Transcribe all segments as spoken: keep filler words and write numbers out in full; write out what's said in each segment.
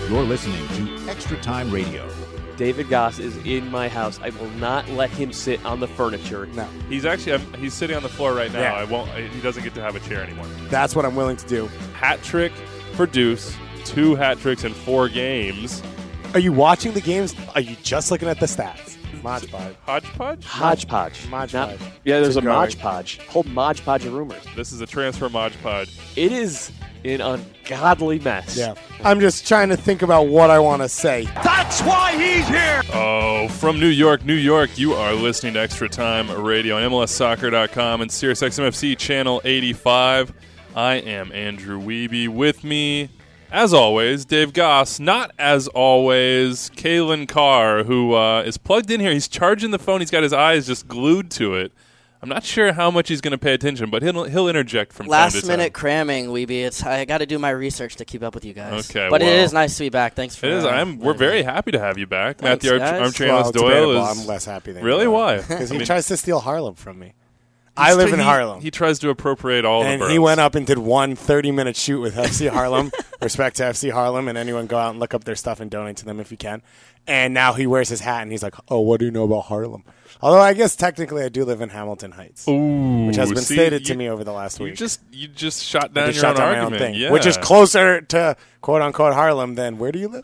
You're listening to Extra Time Radio. David Goss is in my house. I will not let him sit on the furniture. No. He's actually um, he's sitting on the floor right now. Yeah. I won't. He doesn't get to have a chair anymore. That's what I'm willing to do. Hat trick for Deuce. Two hat tricks in four games. Are you watching the games? Are you just looking at the stats? Mod Podge. Hodgepodge? Hodgepodge. Mod Not- Podge. Yeah, there's Keep a going. Mod Podge. Whole Mod Podge of rumors. This is a transfer Mod Podge. It is an ungodly mess. Yeah. I'm just trying to think about what I want to say. That's why he's here! Oh, from New York, New York, you are listening to Extra Time Radio on M L S Soccer dot com and Sirius X M F C Channel eighty-five. I am Andrew Wiebe. With me, as always, Dave Goss. Not as always, Kalen Carr, who uh, is plugged in here. He's charging the phone. He's got his eyes just glued to it. I'm not sure how much he's going to pay attention, but he'll he'll interject from Last time to minute time. cramming, Weeby. It's I got to do my research to keep up with you guys. Okay, but well, it is nice to be back. Thanks for. It is. Uh, I'm. We're letting very me- happy to have you back, Thanks, Matthew guys. Armchair Well, it's Doyle debatable. is I'm less happy than really you are. why Because I he mean, tries to steal Harlem from me. I live in he, Harlem. He tries to appropriate all and the he boroughs. went up and did one thirty-minute shoot with F C Harlem. Respect to F C Harlem, and anyone go out and look up their stuff and donate to them if you can. And now he wears his hat, and he's like, oh, what do you know about Harlem? Although I guess technically I do live in Hamilton Heights, Ooh, which has been see, stated you, to me over the last You week. just you just shot I down just your shot own down my argument, own thing, yeah. which is closer to quote-unquote Harlem than where do you live?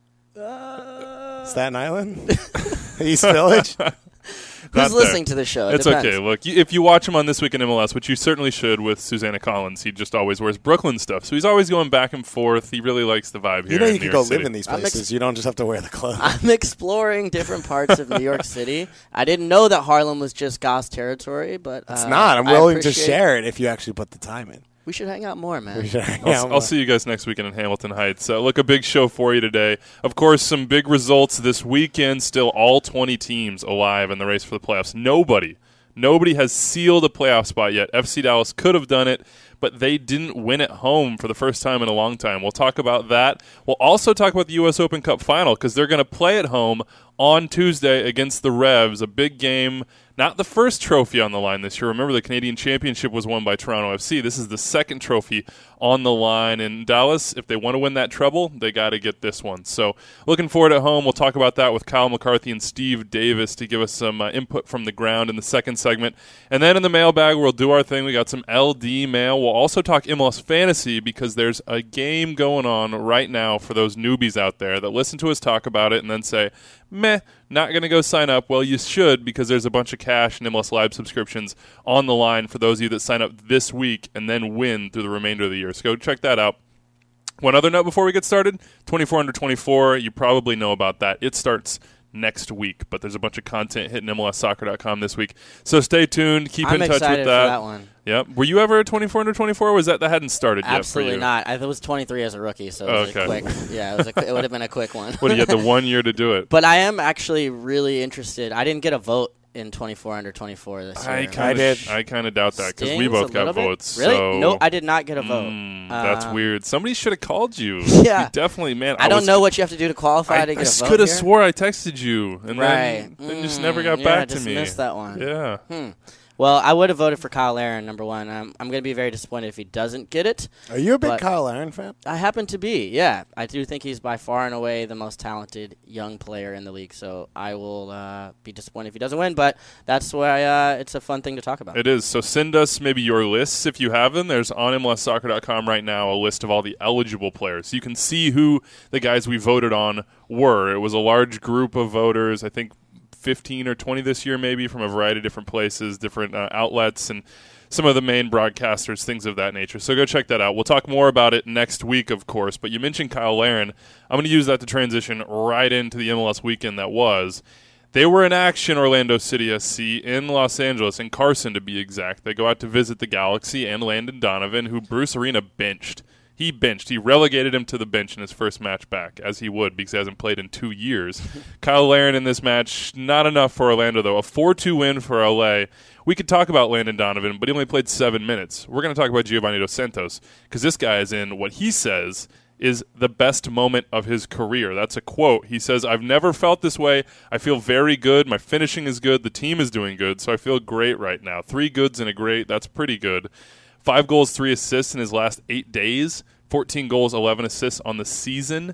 Uh, Staten Island? East Village? Who's Not listening there. to the show? It It's depends. okay. Look, y- if you watch him on This Week in M L S, which you certainly should with Susanna Collins, he just always wears Brooklyn stuff. So he's always going back and forth. He really likes the vibe here. You know in you New can go York City. live in these I'm places. ex- you don't just have to wear the clothes. I'm exploring different parts of New York City. I didn't know that Harlem was just Goss territory, but uh, It's not. I'm I willing to appreciate- share it if you actually put the time in. We should hang out more, man. We should hang I'll, out I'll more. see you guys next weekend in Hamilton Heights. Uh, look, a big show for you today. Of course, some big results this weekend. Still all twenty teams alive in the race for the playoffs. Nobody, nobody has sealed a playoff spot yet. F C Dallas could have done it, but they didn't win at home for the first time in a long time. We'll talk about that. We'll also talk about the U S Open Cup final because they're going to play at home on Tuesday against the Revs, a big game. Not the first trophy on the line this year. Remember, the Canadian Championship was won by Toronto F C. This is the second trophy on the line. And Dallas, if they want to win that treble, they got to get this one. So looking forward at home. We'll talk about that with Kyle McCarthy and Steve Davis to give us some uh, input from the ground in the second segment. And then in the mailbag, we'll do our thing. We got some L D mail. We'll also talk M L S Fantasy because there's a game going on right now for those newbies out there that listen to us talk about it and then say, meh, not going to go sign up. Well, you should because there's a bunch of cash and M L S Live subscriptions on the line for those of you that sign up this week and then win through the remainder of the year. So go check that out. One other note before we get started, twenty-four under twenty-four, you probably know about that. It starts next week, but there's a bunch of content hitting M L S Soccer dot com this week. So stay tuned. Keep I'm in touch excited with for that. that one. Yep. Were you ever a twenty-four under twenty-four? Was that that hadn't started Absolutely yet for you? not. I was twenty-three as a rookie, so it was Okay. a quick. Yeah, it was. A, qu- it would have been a quick one. What, you had the one year to do it? But I am actually really interested. I didn't get a vote in twenty-four under twenty-four this year. I I kind did. of I kind of doubt that because we Stings both a got little bit? votes. Really? So No, I did not get a vote. Mm, that's Uh, weird. Somebody should have called you. Yeah. You definitely, man. I, don't was, know what you have to do to qualify I, to get I a vote could have here. swore I texted you, and Right. then, then just Mm, never got yeah, back I to just me. missed that one. Yeah. Hmm. Well, I would have voted for Kyle Aaron, number one. I'm, I'm going to be very disappointed if he doesn't get it. Are you a big But- Kyle Aaron fan? I happen to be, yeah. I do think he's by far and away the most talented young player in the league, so I will uh, be disappointed if he doesn't win, but that's why uh, it's a fun thing to talk about. It is. So send us maybe your lists if you have them. There's on M L S Soccer dot com right now a list of all the eligible players. You can see who the guys we voted on were. It was a large group of voters, I think fifteen or twenty this year maybe, from a variety of different places, different uh, outlets, and some of the main broadcasters, things of that nature. So go check that out. We'll talk more about it next week, of course. But you mentioned Kyle Aaron. I'm going to use that to transition right into the M L S weekend that was. They were in action, Orlando City S C, in Los Angeles, in Carson to be exact. They go out to visit the Galaxy and Landon Donovan, who Bruce Arena benched. He benched. He relegated him to the bench in his first match back, as he would, because he hasn't played in two years. Kyle Aaron in this match, not enough for Orlando, though. A four two win for L A. We could talk about Landon Donovan, but he only played seven minutes. We're going to talk about Giovanni Dos Santos, because this guy is in what he says is the best moment of his career. That's a quote. He says, I've never felt this way. I feel very good. My finishing is good. The team is doing good, so I feel great right now. Three goods and a great. That's pretty good. Five goals, three assists in his last eight days. fourteen goals, eleven assists on the season.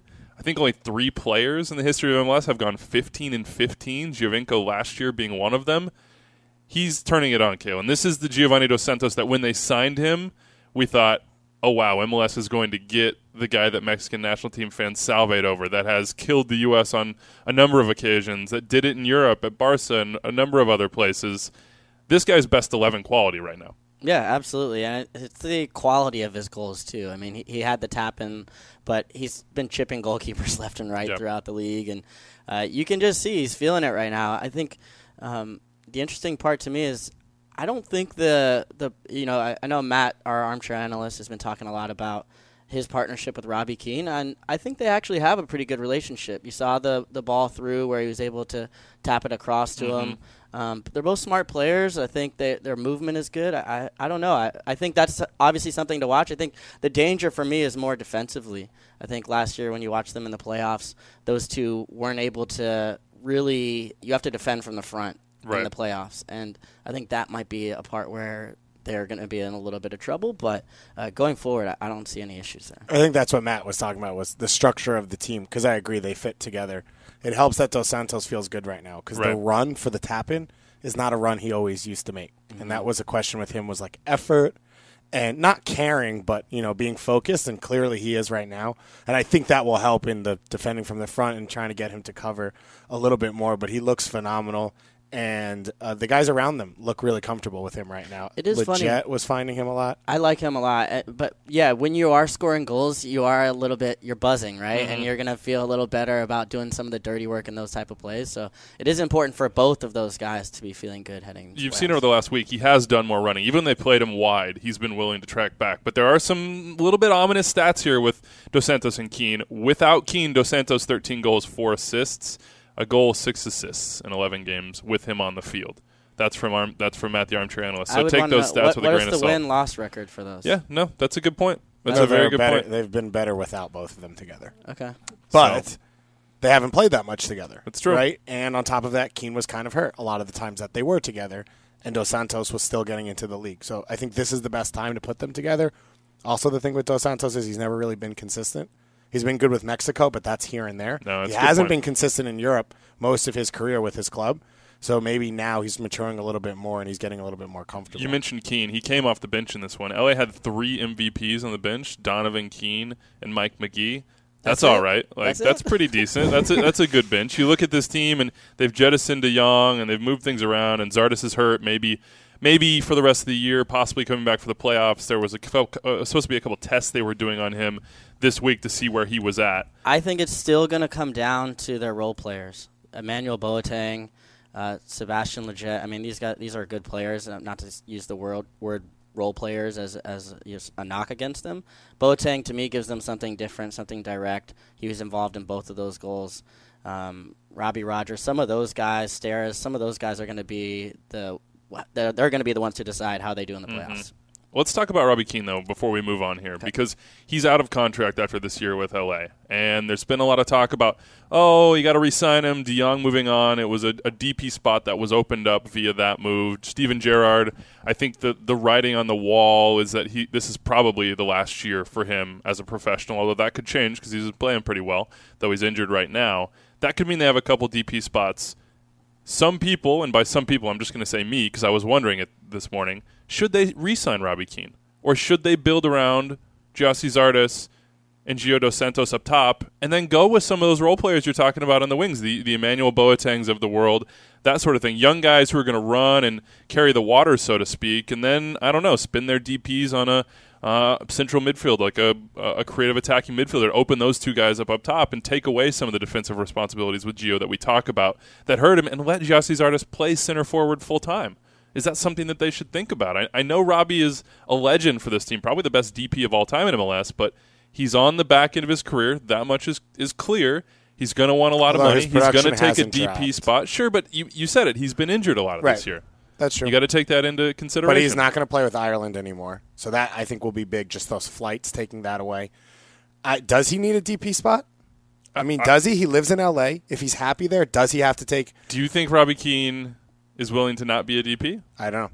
think only three players in the history of M L S have gone fifteen and fifteen, Giovinco last year being one of them. He's turning it on, Kalen. This is the Giovanni Dos Santos that when they signed him, we thought, oh, wow, M L S is going to get the guy that Mexican national team fans salivate over, that has killed the U S on a number of occasions, that did it in Europe, at Barca, and a number of other places. This guy's best eleven quality right now. Yeah, absolutely. And it's the quality of his goals, too. I mean, he, he had the tap-in, but he's been chipping goalkeepers left and right yep. throughout the league. And uh, you can just see he's feeling it right now. I think um, the interesting part to me is I don't think the, the you know, I, I know Matt, our armchair analyst, has been talking a lot about his partnership with Robbie Keane, and I think they actually have a pretty good relationship. You saw the the ball through where he was able to tap it across to mm-hmm. him. Um, they're both smart players. I think they, their movement is good. I, I, I don't know. I, I think that's obviously something to watch. I think the danger for me is more defensively. I think last year when you watched them in the playoffs, those two weren't able to really – you have to defend from the front right. in the playoffs. And I think that might be a part where they're going to be in a little bit of trouble. But uh, going forward, I, I don't see any issues there. I think that's what Matt was talking about was the structure of the team because I agree they fit together. It helps that Dos Santos feels good right now because right. the run for the tap-in is not a run he always used to make. Mm-hmm. And that was a question with him was like effort and not caring, but, you know, being focused, and clearly he is right now. And I think that will help in the defending from the front and trying to get him to cover a little bit more. But he looks phenomenal. And uh, the guys around them look really comfortable with him right now. It is Leggett funny. was finding him a lot. I like him a lot. Uh, But, yeah, when you are scoring goals, you are a little bit – you're buzzing, right? Mm-hmm. And you're going to feel a little better about doing some of the dirty work in those type of plays. So it is important for both of those guys to be feeling good heading into You've playoffs. seen over the last week, he has done more running. Even when they played him wide, he's been willing to track back. But there are some little bit ominous stats here with Dos Santos and Keane. Without Keane, Dos Santos, thirteen goals, four assists. A goal, six assists in eleven games with him on the field. That's from Arm, that's from Matt, the armchair analyst. So take those know, stats what, with a what grain of is the salt. win-loss record for those? Yeah, no, that's a good point. That's So a very they're good better, point. They've been better without both of them together. Okay. But So- they haven't played that much together. That's true. Right? And on top of that, Keane was kind of hurt a lot of the times that they were together, and Dos Santos was still getting into the league. So I think this is the best time to put them together. Also, the thing with Dos Santos is he's never really been consistent. He's been good with Mexico, but that's here and there. No, that's he a good hasn't point. been consistent in Europe most of his career with his club. So maybe now he's maturing a little bit more and he's getting a little bit more comfortable. You mentioned Keane. He came off the bench in this one. L A had three M V Ps on the bench, Donovan, Keane, and Mike McGee. That's, That's all it? right. Like That's that's, it? pretty decent. That's a, that's a good bench. You look at this team, and they've jettisoned De Jong, and they've moved things around, and Zardes is hurt. Maybe maybe for the rest of the year, possibly coming back for the playoffs. There was a, uh, supposed to be a couple tests they were doing on him this week to see where he was at. I think it's still going to come down to their role players. Emmanuel Boateng, uh, Sebastian Leggett. I mean, these guys, these are good players. uh, Not to use the word word role players as as you know, a knock against them. Boateng to me gives them something different, something direct. He was involved in both of those goals. Um, Robbie Rogers, some of those guys, Steres, some of those guys are going to be the they're, they're going to be the ones to decide how they do in the playoffs. Mm-hmm. Let's talk about Robbie Keane, though, before we move on here, Okay. because he's out of contract after this year with L A. And there's been a lot of talk about, oh, you got to re-sign him, De Jong moving on. It was a, a D P spot that was opened up via that move. Steven Gerrard, I think the, the writing on the wall is that he this is probably the last year for him as a professional, although that could change because he's playing pretty well, though he's injured right now. That could mean they have a couple D P spots. Some people, and by some people I'm just going to say me because I was wondering it this morning, should they re-sign Robbie Keane? Or should they build around Gyasi Zardes and Gio Dos Santos up top and then go with some of those role players you're talking about on the wings, the, the Emmanuel Boatengs of the world, that sort of thing. Young guys who are going to run and carry the water, so to speak, and then, I don't know, spin their D Ps on a uh, central midfield, like a, a creative attacking midfielder, open those two guys up up top and take away some of the defensive responsibilities with Gio that we talk about that hurt him and let Gyasi Zardes play center forward full time. Is that something that they should think about? I, I know Robbie is a legend for this team, probably the best D P of all time in M L S, but he's on the back end of his career. That much is, is clear. He's going to want a lot of Although money. his He's going to production take a hasn't D P dropped. spot. Sure, but you, you said it. He's been injured a lot of Right. this year. That's true. You got to take that into consideration. But he's not going to play with Ireland anymore. So that, I think, will be big, just those flights, taking that away. I, does he need a D P spot? I mean, does he? He lives in L A. If he's happy there, does he have to take – Do you think Robbie Keane is willing to not be a D P? I don't know.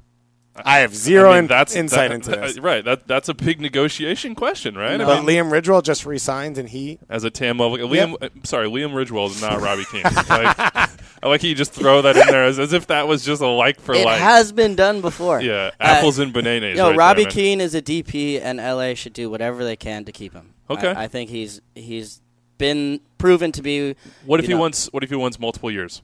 I have zero I mean, in- that's, insight that, into that, this. Right, that that's a big negotiation question, right? No. I But mean, Liam Ridgewell just re-signed, and he as a T A M level, Liam. uh, Sorry, Liam Ridgewell is not Robbie Keane. like, I like you just throw that in there as, as if that was just a like for It like. has been done before. Yeah, Uh, apples and bananas. No, right Robbie there, man. Keane is a D P, and L A should do whatever they can to keep him. Okay. I, I think he's he's been proven to be. What if you he know, wants? What if he wants multiple years?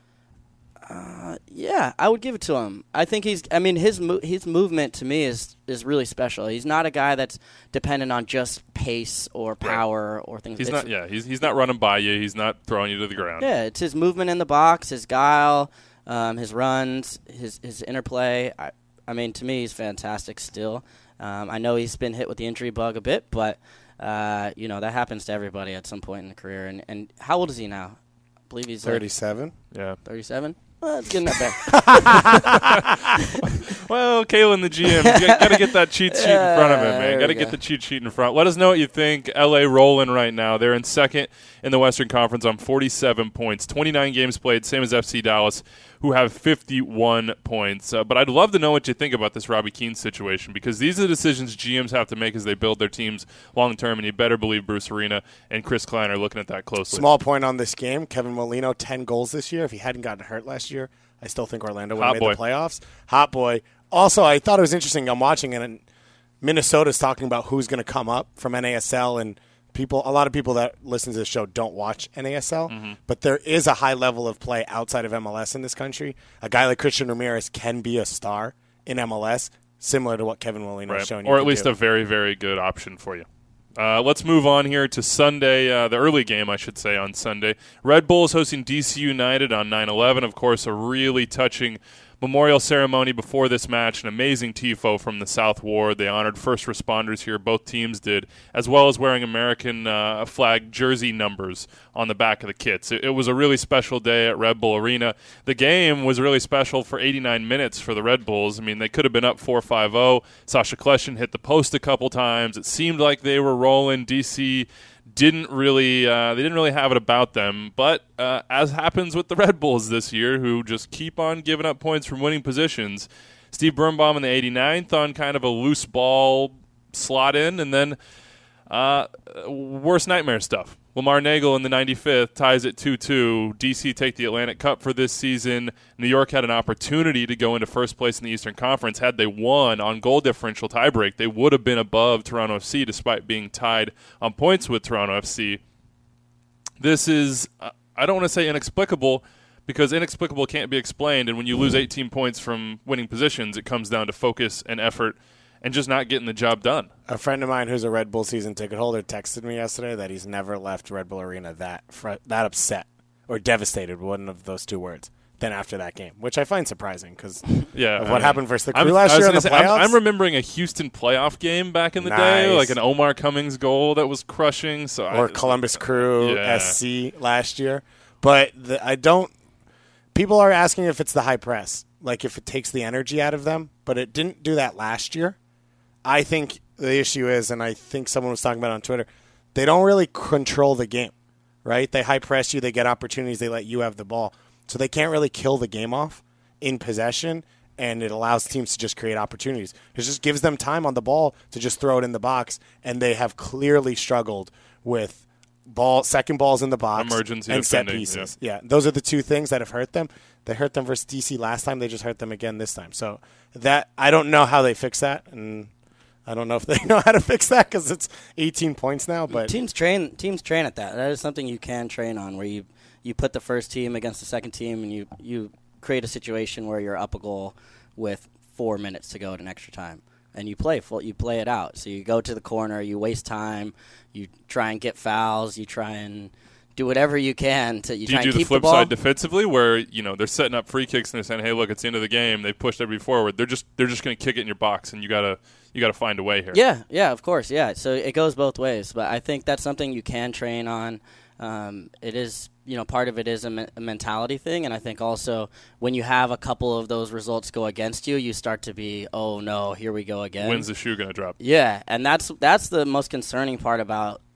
Uh, yeah, I would give it to him. I think he's. I mean, his mo- his movement to me is is really special. He's not a guy that's dependent on just pace or power or things. He's It's- not. Yeah, he's he's not running by you. He's not throwing you to the ground. Yeah, it's his movement in the box, his guile, um, his runs, his his interplay. I, I mean, to me, he's fantastic still. Um, I know he's been hit with the injury bug a bit, but uh, you know that happens to everybody at some point in the career. And, and how old is he now? I believe he's thirty-seven. Yeah. thirty-seven. Well, it's getting that back. Well, Kalen, the G M, you got to get that cheat sheet in front of him, Yeah, man. there Got to we get go. the cheat sheet in front. Let us know what you think. L A rolling right now. They're in second in the Western Conference on forty-seven points, twenty-nine games played, same as F C Dallas, who have fifty-one points. Uh, but I'd love to know what you think about this Robbie Keane situation, because these are the decisions G Ms have to make as they build their teams long term, and you better believe Bruce Arena and Chris Klein are looking at that closely. Small point on this game: Kevin Molino, ten goals this year. If he hadn't gotten hurt last year, I still think Orlando would Hot have boy. made the playoffs. Hot boy. Also, I thought it was interesting. I'm watching it, and Minnesota's talking about who's going to come up from N A S L, and people. A lot of people that listen to the show don't watch N A S L, Mm-hmm. but there is a high level of play outside of M L S in this country. A guy like Christian Ramirez can be a star in M L S, similar to what Kevin Molino Right. has shown you. Or at can least do. a very, very good option for you. Uh, let's move on here to Sunday, uh, the early game, I should say, on Sunday. Red Bulls hosting D C United on nine eleven. Of course, a really touching memorial ceremony before this match. An amazing tifo from the South Ward. They honored first responders here. Both teams did, as well as wearing American uh, flag jersey numbers on the back of the kits. It, it was a really special day at Red Bull Arena. The game was really special for eighty-nine minutes for the Red Bulls. I mean, they could have been up four five oh. Sasha Kleshin hit the post a couple times. It seemed like they were rolling. D C didn't really uh, they didn't really have it about them, but uh, as happens with the Red Bulls this year, who just keep on giving up points from winning positions, Steve Birnbaum in the eighty-ninth on kind of a loose ball slot in, and then uh, worst nightmare stuff. Lamar Nagel in the ninety-fifth ties it two two. D C take the Atlantic Cup for this season. New York had an opportunity to go into first place in the Eastern Conference. Had they won on goal differential tiebreak, they would have been above Toronto F C despite being tied on points with Toronto F C. This is, uh, I don't want to say inexplicable, because inexplicable can't be explained, and when you lose eighteen points from winning positions, it comes down to focus and effort and just not getting the job done. A friend of mine who's a Red Bull season ticket holder texted me yesterday that he's never left Red Bull Arena that fr- that upset or devastated, one of those two words, than after that game, which I find surprising because Yeah, of I what mean, happened versus the Crew I'm- last I was year in gonna the say, I'm- playoffs. I'm, remembering a Houston playoff game back in the day, Nice. like an Omar Cummings goal that was crushing. So or I, Columbus Crew Yeah. S C last year. But the, I don't – people are asking if it's the high press, like if it takes the energy out of them, but it didn't do that last year. I think the issue is, and I think someone was talking about it on Twitter, they don't really control the game, right? They high press you, they get opportunities, they let you have the ball. So they can't really kill the game off in possession, and it allows teams to just create opportunities. It just gives them time on the ball to just throw it in the box, and they have clearly struggled with ball, second balls in the box Emergency and set defending, pieces. Yeah. those are the two things that have hurt them. They hurt them versus D C last time. They just hurt them again this time. So that I don't know how they fix that, and I don't know if they know how to fix that because it's eighteen points now. But teams train teams train at that. That is something you can train on, where you, you put the first team against the second team, and you, you create a situation where you're up a goal with four minutes to go at an extra time, and you play full, you play it out. So you go to the corner, you waste time, you try and get fouls, you try and do whatever you can to you do try you do and the keep flip the ball. side defensively, where you know they're setting up free kicks and they're saying, "Hey, look, it's the end of the game. They pushed everybody forward. They're just they're just going to kick it in your box, and you gotta you gotta find a way here." Yeah, yeah, of course, yeah. So it goes both ways, but I think that's something you can train on. Um, it is, you know, part of it is a, me- a mentality thing, and I think also when you have a couple of those results go against you, you start to be, oh no, here we go again. When's the shoe going to drop? Yeah, and that's that's the most concerning part about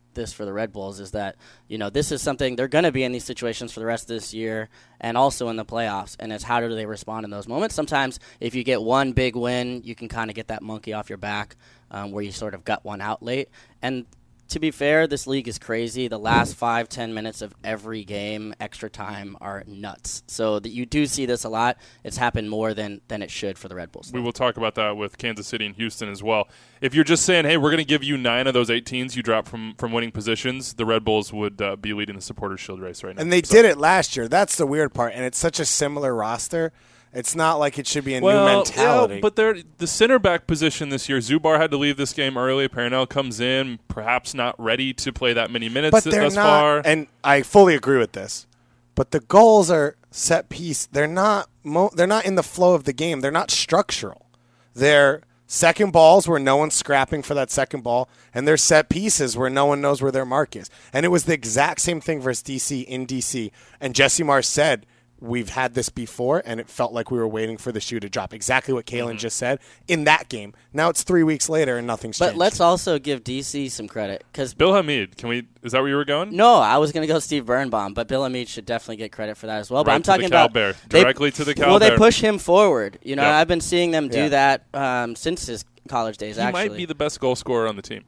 this for the Red Bulls is that, you know, this is something they're going to be in these situations for the rest of this year and also in the playoffs. And it's how do they respond in those moments? Sometimes if you get one big win, you can kind of get that monkey off your back um, where you sort of got one out late. And to be fair, this league is crazy. The last five, ten minutes of every game, extra time, are nuts. So that you do see this a lot. It's happened more than, than it should for the Red Bulls. We will talk about that with Kansas City and Houston as well. If you're just saying, hey, we're going to give you nine of those eighteens you dropped from, from winning positions, the Red Bulls would uh, be leading the Supporters Shield race right now. And they so. did it last year. That's the weird part. And it's such a similar roster. It's not like it should be a well, new mentality. Yeah, but they're, the center back position this year, Zubar had to leave this game early. Parnell comes in, perhaps not ready to play that many minutes but they're thus not, far. And I fully agree with this. But the goals are set piece. They're not. Mo- they're not in the flow of the game. They're not structural. They're second balls where no one's scrapping for that second ball, and they're set pieces where no one knows where their mark is. And it was the exact same thing versus D C in D C. And Jesse Marsh said, we've had this before, and it felt like we were waiting for the shoe to drop. Exactly what Kalen mm-hmm. just said in that game. Now it's three weeks later, and nothing's but changed. But let's also give D C some credit. Cause Bill Hamid, can we? Is that where you were going? No, I was going to go Steve Birnbaum, but Bill Hamid should definitely get credit for that as well. Right but I'm to talking the Cal about Bear. They, Directly to the Cal Well, Bear. they push him forward. You know, yep. I've been seeing them do yeah. that um, since his college days, he actually. might be the best goal scorer on the team.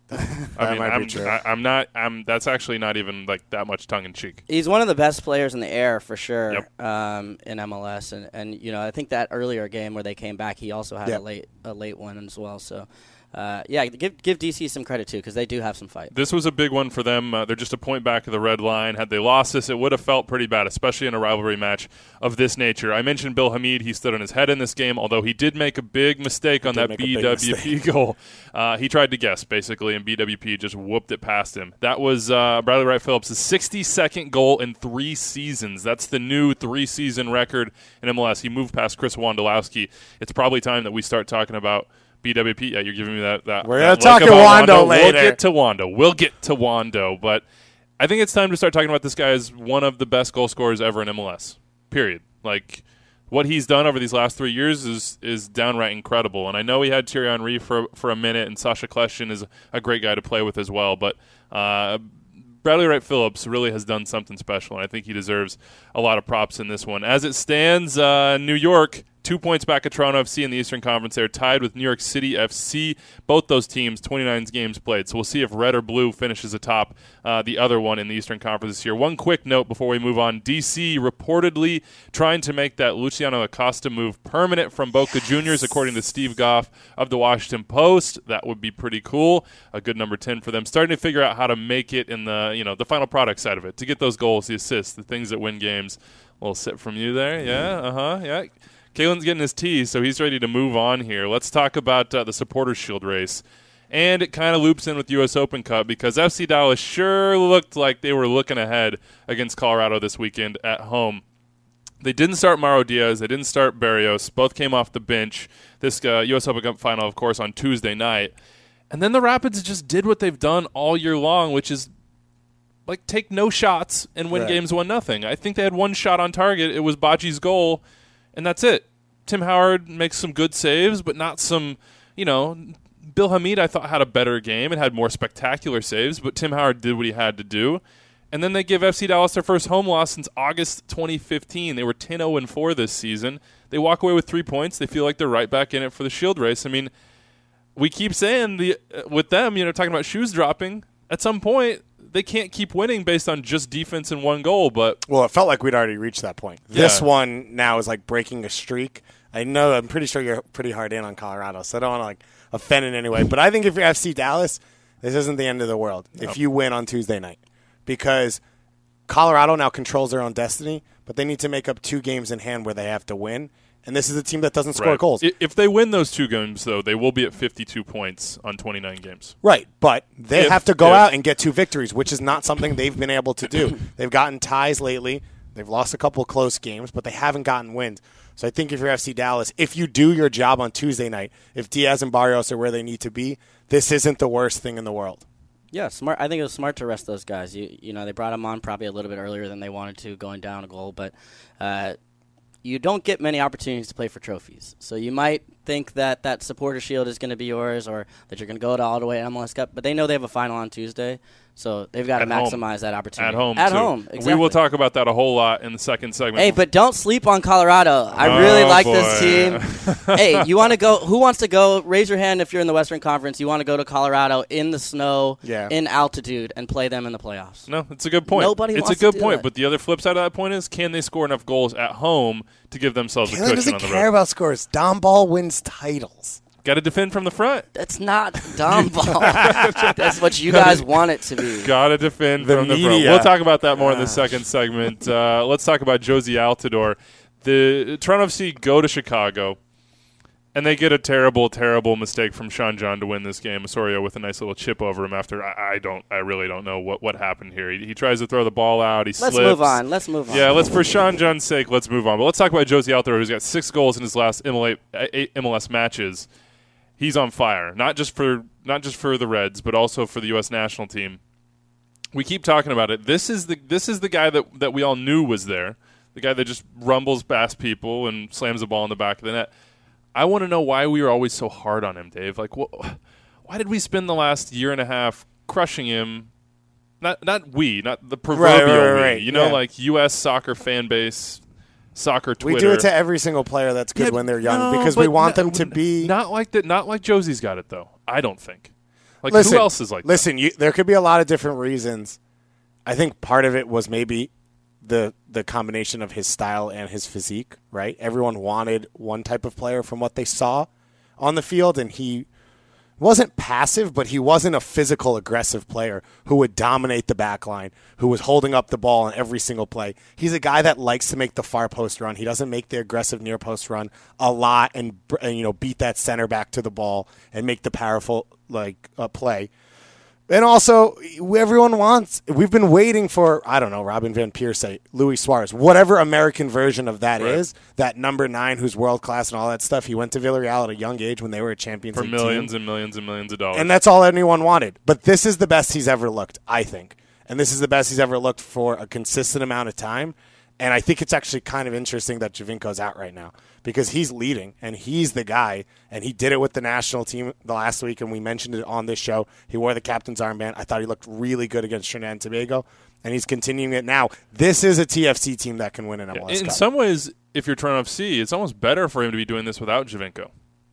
I mean, might I'm, be true. I, I'm not. I'm. That's actually not even like that much tongue in cheek. He's one of the best players in the air for sure Yep. um, in M L S, and, and you know I think that earlier game where they came back, he also had yep. a late a late one as well. So. Uh, yeah, give give D C some credit too because they do have some fight. This was a big one for them. Uh, they're just a point back of the red line. Had they lost this, it would have felt pretty bad, especially in a rivalry match of this nature. I mentioned Bill Hamid. He stood on his head in this game, although he did make a big mistake on that B W P goal. Uh, he tried to guess, basically, and B W P just whooped it past him. That was uh, Bradley Wright Phillips' sixty-second goal in three seasons. That's the new three-season record in M L S. He moved past Chris Wondolowski. It's probably time that we start talking about B W P. Yeah, you're giving me that. that We're that going to talk about Wando later. We'll get to Wando. We'll get to Wando. But I think it's time to start talking about this guy as one of the best goal scorers ever in M L S. Period. Like, what he's done over these last three years is is downright incredible. And I know he had Thierry Henry for, for a minute, and Sasha Kleshin is a great guy to play with as well. But uh, Bradley Wright Phillips really has done something special, and I think he deserves a lot of props in this one. As it stands, uh, New York, two points back at Toronto F C in the Eastern Conference. They're tied with New York City F C. Both those teams, twenty-nine games played. So we'll see if red or blue finishes atop uh, the other one in the Eastern Conference this year. One quick note before we move on. D C reportedly trying to make that Luciano Acosta move permanent from Boca yes. Juniors, according to Steve Goff of the Washington Post. That would be pretty cool. A good number ten for them. Starting to figure out how to make it in the, you know, the final product side of it, to get those goals, the assists, the things that win games. A little sip from you there. Yeah, uh-huh, yeah. Kalen's getting his tea, so he's ready to move on here. Let's talk about uh, the Supporters Shield race. And it kind of loops in with U S Open Cup because F C Dallas sure looked like they were looking ahead against Colorado this weekend at home. They didn't start Mauro Diaz. They didn't start Barrios. Both came off the bench. This uh, U S Open Cup final, of course, on Tuesday night. And then the Rapids just did what they've done all year long, which is like take no shots and win right. games one nothing. I think they had one shot on target. It was Baji's goal. And that's it. Tim Howard makes some good saves, but not some, you know, Bill Hamid I thought had a better game and had more spectacular saves, but Tim Howard did what he had to do. And then they give F C Dallas their first home loss since August twenty fifteen. They were ten oh four this season. They walk away with three points. They feel like they're right back in it for the Shield race. I mean, we keep saying the uh, with them, you know, talking about shoes dropping. At some point, they can't keep winning based on just defense and one goal. But well, it felt like we'd already reached that point. Yeah. This one now is like breaking a streak. I know I'm pretty sure you're pretty hard in on Colorado, so I don't want to like offend in any way. But I think if you're F C Dallas, this isn't the end of the world no. if you win on Tuesday night, because Colorado now controls their own destiny, but they need to make up two games in hand where they have to win. And this is a team that doesn't score right. goals. If they win those two games, though, they will be at fifty-two points on twenty-nine games. Right, but they if, have to go if. out and get two victories, which is not something they've been able to do. They've gotten ties lately. They've lost a couple close games, but they haven't gotten wins. So I think if you're F C Dallas, if you do your job on Tuesday night, if Diaz and Barrios are where they need to be, this isn't the worst thing in the world. Yeah, smart. I think it was smart to rest those guys. You you know, they brought them on probably a little bit earlier than they wanted to, going down a goal, but uh, you don't get many opportunities to play for trophies. So you might think that that Supporter Shield is going to be yours or that you're going to go to all the way to M L S Cup, but they know they have a final on Tuesday. So they've got to At home. maximize that opportunity. At home, At too. home, exactly. We will talk about that a whole lot in the second segment. Hey, but don't sleep on Colorado. I Oh, really like boy. this team. Hey, you want to go? Who wants to go? Raise your hand if you're in the Western Conference. You want to go to Colorado in the snow, Yeah. in altitude, and play them in the playoffs. No, it's a good point. Nobody it's wants a good to do point. that. But the other flip side of that point is, can they score enough goals at home to give themselves a Taylor cushion doesn't on the care road? about scores. Dom Ball wins titles. Got to defend from the front. That's not dumb ball. That's what you guys want it to be. Got to defend The from the front. media. We'll talk about that more in the second segment. Uh, let's talk about Josie Altidore. The Toronto F C go to Chicago, and they get a terrible, terrible mistake from Sean John to win this game. Osorio with a nice little chip over him after I, I don't, I really don't know what, what happened here. He, he tries to throw the ball out. He Let's slips. move on. Let's move on. Yeah, let's for Sean John's sake, let's move on. But let's talk about Josie Altidore, who's got six goals in his last M L A, eight M L S matches. He's on fire, not just for not just for the Reds, but also for the U S national team. We keep talking about it. This is the this is the guy that, that we all knew was there, the guy that just rumbles past people and slams the ball in the back of the net. I want to know why we were always so hard on him, Dave. Like, wh- why did we spend the last year and a half crushing him? Not not we, not the proverbial Right, right, we. right, You know, yeah. like U S soccer fan base, soccer Twitter. We do it to every single player that's good Yeah, when they're young no, because we but want no- them to be. not like that. Not like Josie's got it though. I don't think. Like listen, who else is like? Listen, you, there could be a lot of different reasons. I think part of it was maybe the the combination of his style and his physique. Right, everyone wanted one type of player from what they saw on the field, and he wasn't passive, but he wasn't a physical, aggressive player who would dominate the back line, who was holding up the ball on every single play. He's a guy that likes to make the far post run. He doesn't make the aggressive near post run a lot and, and you know beat that center back to the ball and make the powerful like uh, play. And also, everyone wants. We've been waiting for I don't know Robin Van Persie, Luis Suarez, whatever American version of that Right. is. That number nine who's world class and all that stuff. He went to Villarreal at a young age when they were a Champions for League millions team. and millions and millions of dollars. And that's all anyone wanted. But this is the best he's ever looked, I think. And this is the best he's ever looked for a consistent amount of time. And I think it's actually kind of interesting that Javinko's out right now because he's leading and he's the guy. And he did it with the national team the last week, and we mentioned it on this show. He wore the captain's armband. I thought he looked really good against Trinidad and Tobago, and he's continuing it now. This is a T F C team that can win an M L S in Cup. some ways, if you're Toronto F C, it's almost better for him to be doing this without Javinko.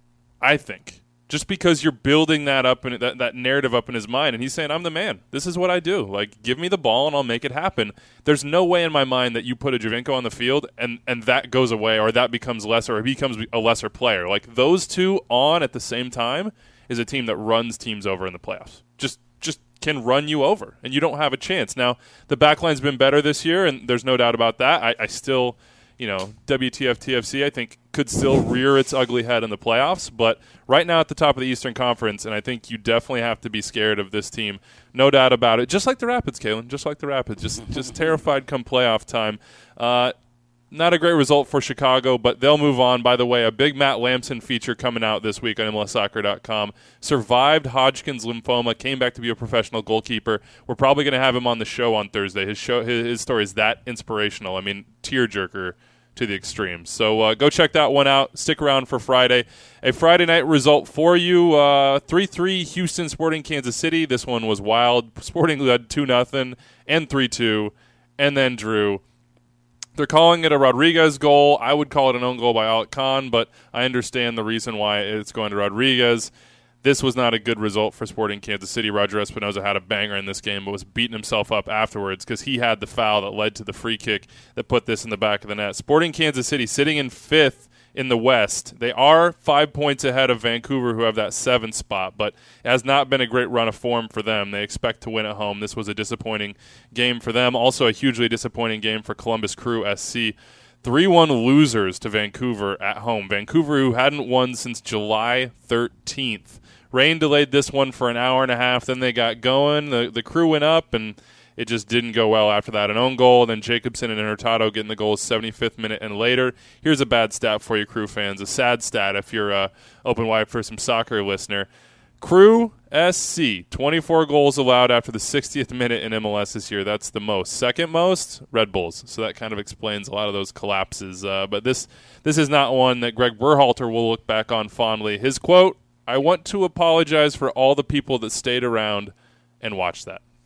I think. Just because you're building that up and that, that narrative up in his mind, and he's saying, I'm the man. This is what I do. Like, give me the ball and I'll make it happen. There's no way in my mind that you put a Javinko on the field and, and that goes away or that becomes lesser or he becomes a lesser player. Like, those two on at the same time is a team that runs teams over in the playoffs. Just just can run you over, and you don't have a chance. Now, the backline's been better this year, and there's no doubt about that. I, I still... You know, W T F T F C, I think, could still rear its ugly head in the playoffs. But right now at the top of the Eastern Conference, and I think you definitely have to be scared of this team. No doubt about it. Just like the Rapids, Kalen. Just like the Rapids. Just just terrified come playoff time. Uh, not a great result for Chicago, but they'll move on. By the way, a big Matt Lamson feature coming out this week on M L S soccer dot com. Survived Hodgkin's lymphoma, came back to be a professional goalkeeper. We're probably going to have him on the show on Thursday. His show, his, his story is that inspirational. I mean, tearjerker to the extreme. So uh, go check that one out. Stick around for Friday. A Friday night result for you, uh, three three Houston Sporting Kansas City. This one was wild. Sporting led two nothing and three two, and then drew. They're calling it a Rodriguez goal. I would call it an own goal by Alec Khan, but I understand the reason why it's going to Rodriguez. This was not a good result for Sporting Kansas City. Roger Espinoza had a banger in this game, but was beating himself up afterwards because he had the foul that led to the free kick that put this in the back of the net. Sporting Kansas City sitting in fifth in the West. They are five points ahead of Vancouver, who have that seventh spot, but it has not been a great run of form for them. They expect to win at home. This was a disappointing game for them. Also a hugely disappointing game for Columbus Crew S C. three one losers to Vancouver at home. Vancouver, who hadn't won since July thirteenth. Rain delayed this one for an hour and a half. Then they got going. The the crew went up, and it just didn't go well after that. An own goal, then Jacobson and Hurtado getting the goals seventy-fifth minute and later. Here's a bad stat for you, Crew fans. A sad stat if you're a open wide for some soccer listener. Crew S C, twenty-four goals allowed after the sixtieth minute in M L S this year. That's the most. Second most, Red Bulls. So that kind of explains a lot of those collapses. Uh, but this this is not one that Greg Berhalter will look back on fondly. His quote, I want to apologize for all the people that stayed around and watched that.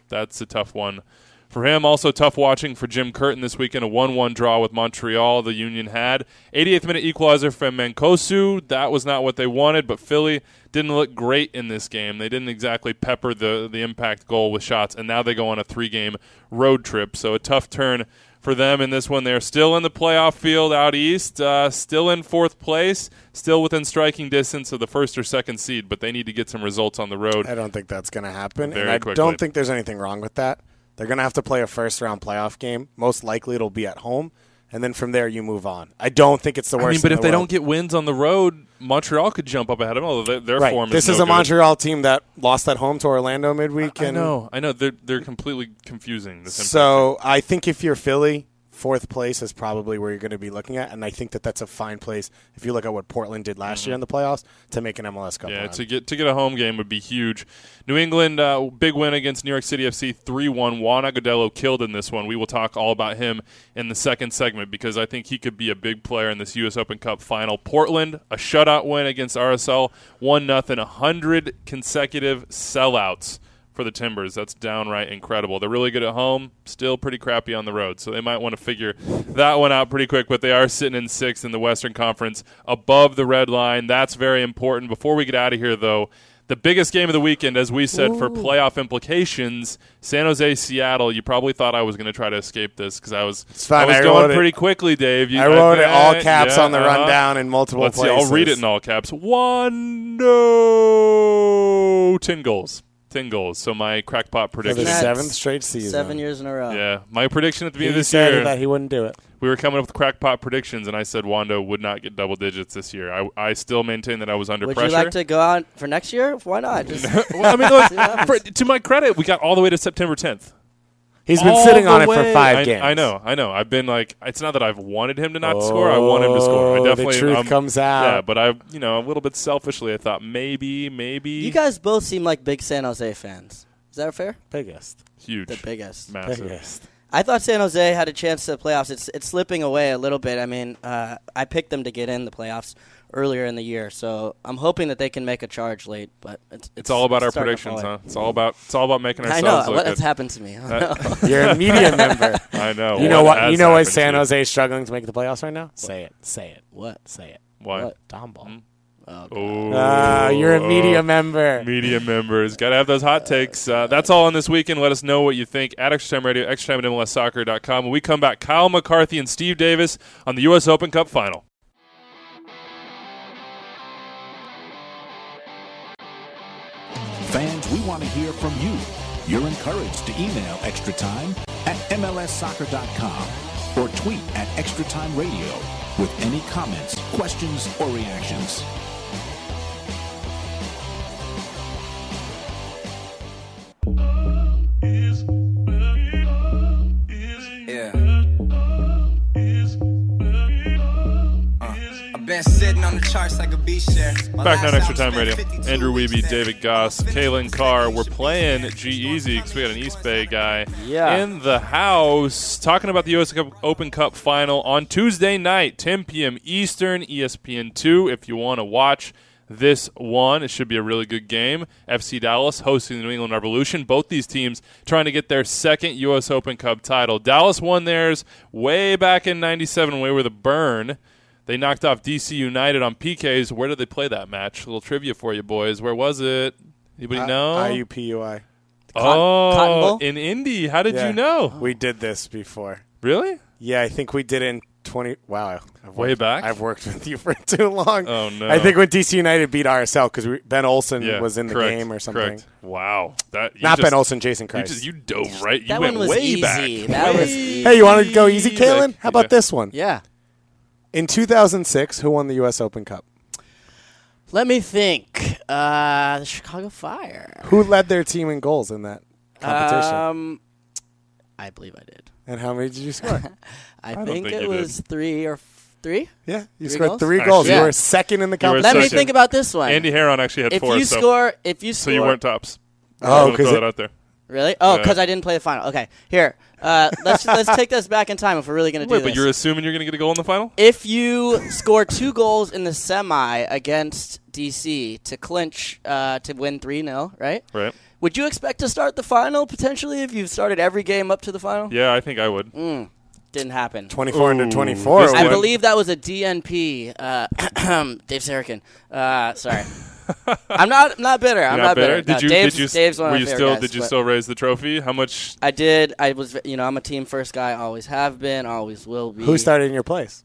that's a tough one for him. Also tough watching for Jim Curtin this weekend, a one one draw with Montreal the Union had. eighty-eighth minute equalizer from Mancosu. That was not what they wanted, but Philly didn't look great in this game. They didn't exactly pepper the, the impact goal with shots, and now they go on a three-game road trip. So a tough turn for them in this one. They're still in the playoff field out east, uh, still in fourth place, still within striking distance of the first or second seed, but they need to get some results on the road. I don't think that's going to happen, Very and I quickly. don't think there's anything wrong with that. They're going to have to play a first-round playoff game. Most likely it'll be at home, and then from there you move on. I don't think it's the worst I mean, but in if the they world. don't get wins on the road, Montreal could jump up ahead of them, although their, their right. form This is is no a good. Montreal team that lost at home to Orlando midweek. I and know, I know. They're, they're completely confusing. This So I think if you're Philly, fourth place is probably where you're going to be looking at, and I think that that's a fine place if you look at what Portland did last Mm-hmm. year in the playoffs to make an M L S Cup Yeah, run. to get to get a home game would be huge. New England, uh, big win against New York City F C, three one. Juan Agudelo killed in this one. We will talk all about him in the second segment because I think he could be a big player in this U S Open Cup final. Portland, a shutout win against R S L, one nothing, one hundred consecutive sellouts for the Timbers. That's downright incredible. They're really good at home, still pretty crappy on the road, so they might want to figure that one out pretty quick, but they are sitting in sixth in the Western Conference above the red line. That's very important. Before we get out of here, though, the biggest game of the weekend, as we said, Ooh. for playoff implications, San Jose, Seattle. You probably thought I was going to try to escape this because I was, I was I going pretty it. quickly, Dave. You, I wrote I, it all caps yeah, on the uh-huh. rundown in multiple Let's places. See, I'll read it in all caps. One, no, ten goals. Ten goals. So my crackpot prediction. For the seventh straight season. Seven years in a row. Yeah. My prediction at the beginning he of this said year. that he wouldn't do it. We were coming up with crackpot predictions, and I said Wando would not get double digits this year. I, I still maintain that I was under would pressure. Would you like to go on for next year? Why not? Just well, I mean, look, for, to my credit, we got all the way to September tenth. He's been all sitting on way. it for five I, games. I know, I know. I've been like, it's not that I've wanted him to not oh, score. I want him to score. I definitely. The truth um, comes out. Yeah, but I, you know, a little bit selfishly, I thought maybe, maybe. You guys both seem like big San Jose fans. Is that fair? Biggest. Huge. The biggest. Massive. Biggest. I thought San Jose had a chance to the playoffs. It's it's slipping away a little bit. I mean, uh, I picked them to get in the playoffs earlier in the year, so I'm hoping that they can make a charge late. But it's it's, it's all about it's our predictions, huh? It's all about it's all about making ourselves. I know look what good. has happened to me. That, You're a media member. I know. You know what? what You know why happened San to Jose is struggling to make the playoffs right now? What? Say it. Say it. What? Say it. Why? What? Dom ball. Hmm? Oh, oh, uh, you're a media oh, member. Media members. Got to have those hot takes. Uh, that's all on this weekend. Let us know what you think at Extra Time Radio, extra time at M L S soccer dot com. When we come back, Kyle McCarthy and Steve Davis on the U S Open Cup Final. Fans, we want to hear from you. You're encouraged to email Extra Time at M L S soccer dot com or tweet at Extra Time Radio with any comments, questions, or reactions. Yeah. Uh, I've been sitting on the charts like a beach share. Back now on Extra Time Radio. Andrew Wiebe, David Goss, Kalen Carr. We're playing G-Easy because we got an East Bay guy Yeah. in the house talking about the U S Open Cup Final on Tuesday night, ten p.m. Eastern, E S P N two. If you want to watch this one, it should be a really good game. F C Dallas hosting the New England Revolution. Both these teams trying to get their second U S Open Cup title. Dallas won theirs way back in ninety-seven, away with a burn. They knocked off D C United on P Ks. Where did they play that match? A little trivia for you, boys. Where was it? Anybody I- know? I U P U I. Oh, Cotton Bowl? in Indy. How did Yeah. you know? We did this before. Really? Yeah, I think we did in twenty. Wow. I've Way worked, back? I've worked with you for too long. Oh, no. I think when D C United beat R S L because Ben Olsen Yeah, was in the correct, game or something. Correct. Wow. That, you Not just, Ben Olsen, Jason You, Christ. just, you dove right. You That went one was way easy. back. That was Way easy. Hey, you want to go easy, Kalen? back. How about Yeah. this one? Yeah. In two thousand six, who won the U S Open Cup? Let me think. Uh, the Chicago Fire. Who led their team in goals in that competition? Um, I believe I did. and how many did you score? I, don't think, think it you did. was three or f- three. Yeah, you Three scored goals? three Actually, goals. You yeah. were second in the You were competition. Let me second. think about this one. Andy Heron actually had if four. you so, score, if you so score, you weren't tops. Oh, I'm gonna 'cause throw it- that out there. really? Oh, Yeah. because I didn't play the final. Okay, here. Uh, let's let's take this back in time if we're really going to do Wait, this. but you're assuming you're going to get a goal in the final? If you score two goals in the semi against D C to clinch uh, to win three nil, right? Right. Would you expect to start the final potentially if you've started every game up to the final? Yeah, I think I would. Mm, didn't happen. twenty-four under twenty-four. This I one- believe that was a D N P. Uh, Dave Sarakin. Uh, sorry. I'm not not bitter. I'm You're not bitter. Did No, you? Dave's, did you? Dave's one were of you my favorite still? guys, did you but still raise the trophy? How much? I did. I was. You know, I'm a team first guy. Always have been. Always will be. Who started in your place?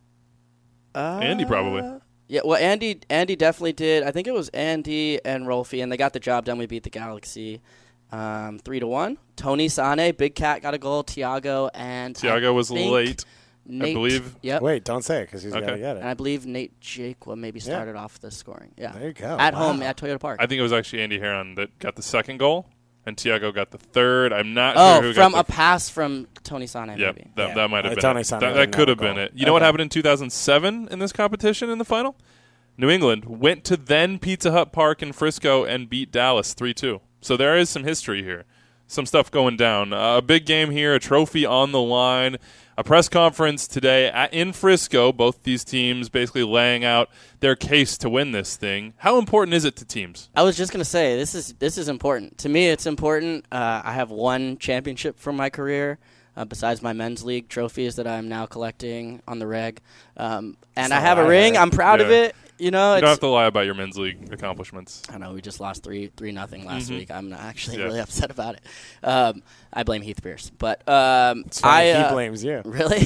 Uh, Andy probably. Yeah. Well, Andy. Andy definitely did. I think it was Andy and Rolfie, and they got the job done. We beat the Galaxy, um, three to one. Tony Sane, Big Cat got a goal. Tiago and Tiago was think late. Nate, I believe. Yep. Wait, don't say it because he's Okay. got to get And I it. believe Nate Jakwa maybe Yeah. started off the scoring. Yeah. There you go. At Wow. home at Toyota Park. I think it was actually Andy Heron that got the second goal, and Tiago got the third. I'm not oh, sure who from got a the pass from Tony Sane, Yeah, maybe. that, Yeah. that might have Uh, been Tony it. Sane That, was that could have another been goal. it. You know what Okay. happened in two thousand seven in this competition in the final? New England went to then Pizza Hut Park in Frisco and beat Dallas three two. So there is some history here. Some stuff going down. Uh, a big game here, a trophy on the line. A press conference today at, in Frisco, both these teams basically laying out their case to win this thing. How important is it to teams? I was just gonna say this is this is important to me. It's important. Uh, I have one championship from my career, uh, besides my men's league trophies that I'm now collecting on the reg, um, and I So have a I ring. had- I'm proud of Yeah. it. You know, You it's, don't have to lie about your men's league accomplishments. I know we just lost three three nothing last Mhm. week. I'm not actually Yeah. really upset about it. Um, I blame Heath Pierce, but um, It's funny, I uh, he blames you. Really?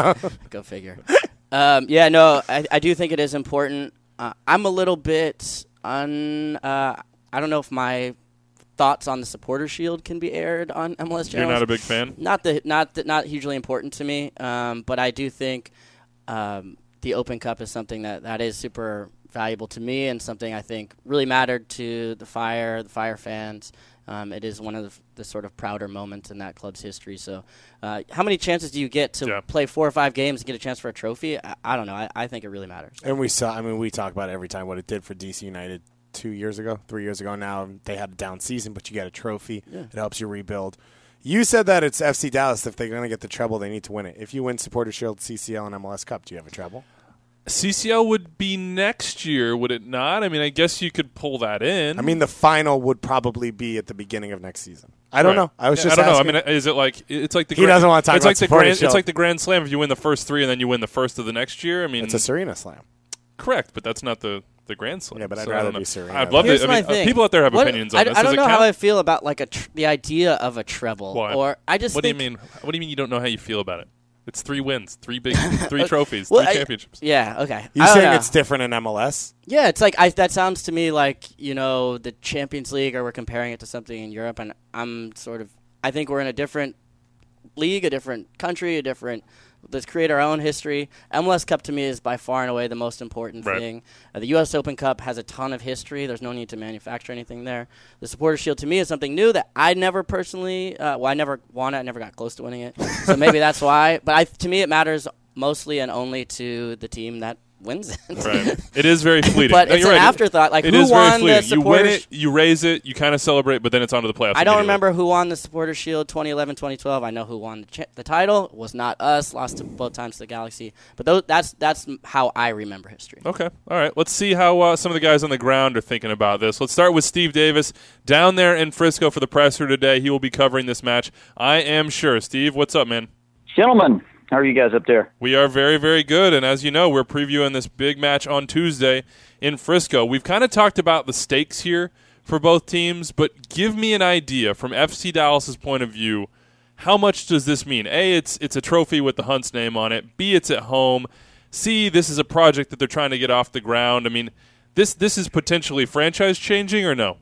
Go figure. um, yeah, no, I, I do think it is important. Uh, I'm a little bit un. Uh, I don't know if my thoughts on the Supporter Shield can be aired on M L S You're channels. not a big fan? Not the not the, not hugely important to me, um, but I do think um, the Open Cup is something that, that is super valuable to me and something I think really mattered to the Fire, the Fire fans. Um, it is one of the, the sort of prouder moments in that club's history. So, uh, how many chances do you get to Yeah. play four or five games and get a chance for a trophy? I, I don't know. I, I think it really matters. And we saw, I mean, we talk about it every time what it did for D C United two years ago, three years ago now. They had a down season, but you get a trophy. Yeah. It helps you rebuild. You said that it's F C Dallas. If they're going to get the treble, they need to win it. If you win Supporter Shield, C C L, and M L S Cup, do you have a treble? C C L would be next year, would it not? I mean, I guess you could pull that in. I mean, the final would probably be at the beginning of next season. I don't Right. know. I was Yeah, just I don't asking. know. I mean, is it like it's like the He doesn't wanna talk it's about like the Supporter grand, Shield. It's like the Grand Slam. If you win the first three and then you win the first of the next year, I mean, It's a Serena Slam. correct, but that's not the, the Grand Slam. Yeah, but I'd So I rather don't know. be Serena I'd than- love Here's it. I my mean, uh, thing. people out there have What- opinions I, on this. I Does don't it know count? how I feel about like a tr- the idea of a treble. Why? Or I just What do you think, mean? What do you mean you don't know how you feel about it? It's three wins, three big, three trophies, Well, three I- championships. Yeah. Okay. You I don't saying know. it's different in M L S? Yeah, it's like I, that sounds to me like, you know, the Champions League, or we're comparing it to something in Europe, and I'm sort of I think we're in a different league, a different country, a different. Let's create our own history. M L S Cup to me is by far and away the most important Right. thing. Uh, the U S Open Cup has a ton of history. There's no need to manufacture anything there. The Supporter Shield to me is something new that I never personally, uh, well, I never won it. I never got close to winning it. So maybe that's why. But I, to me, it matters mostly and only to the team that wins it. Right. It is very fleeting. But No, it's you're an right. afterthought. Like, It who is very won the fleeting. You win Supporters- it, you raise it, you kind of celebrate, but then it's on to the playoffs. I don't immediately. remember who won the Supporter Shield twenty eleven, twenty twelve. I know who won the, ch- the title. It was not us. Lost to both times to the Galaxy. But those, that's that's how I remember history. Okay. All right. Let's see how uh, some of the guys on the ground are thinking about this. Let's start with Steve Davis down there in Frisco for the presser today. He will be covering this match, I am sure. Steve, what's up, man? Gentlemen, how are you guys up there? We are very, very good. And as you know, we're previewing this big match on Tuesday in Frisco. We've kind of talked about the stakes here for both teams, but give me an idea from F C Dallas's point of view. How much does this mean? A, it's it's a trophy with the Hunt's name on it. B, it's at home. C, this is a project that they're trying to get off the ground. I mean, this this is potentially franchise changing or no?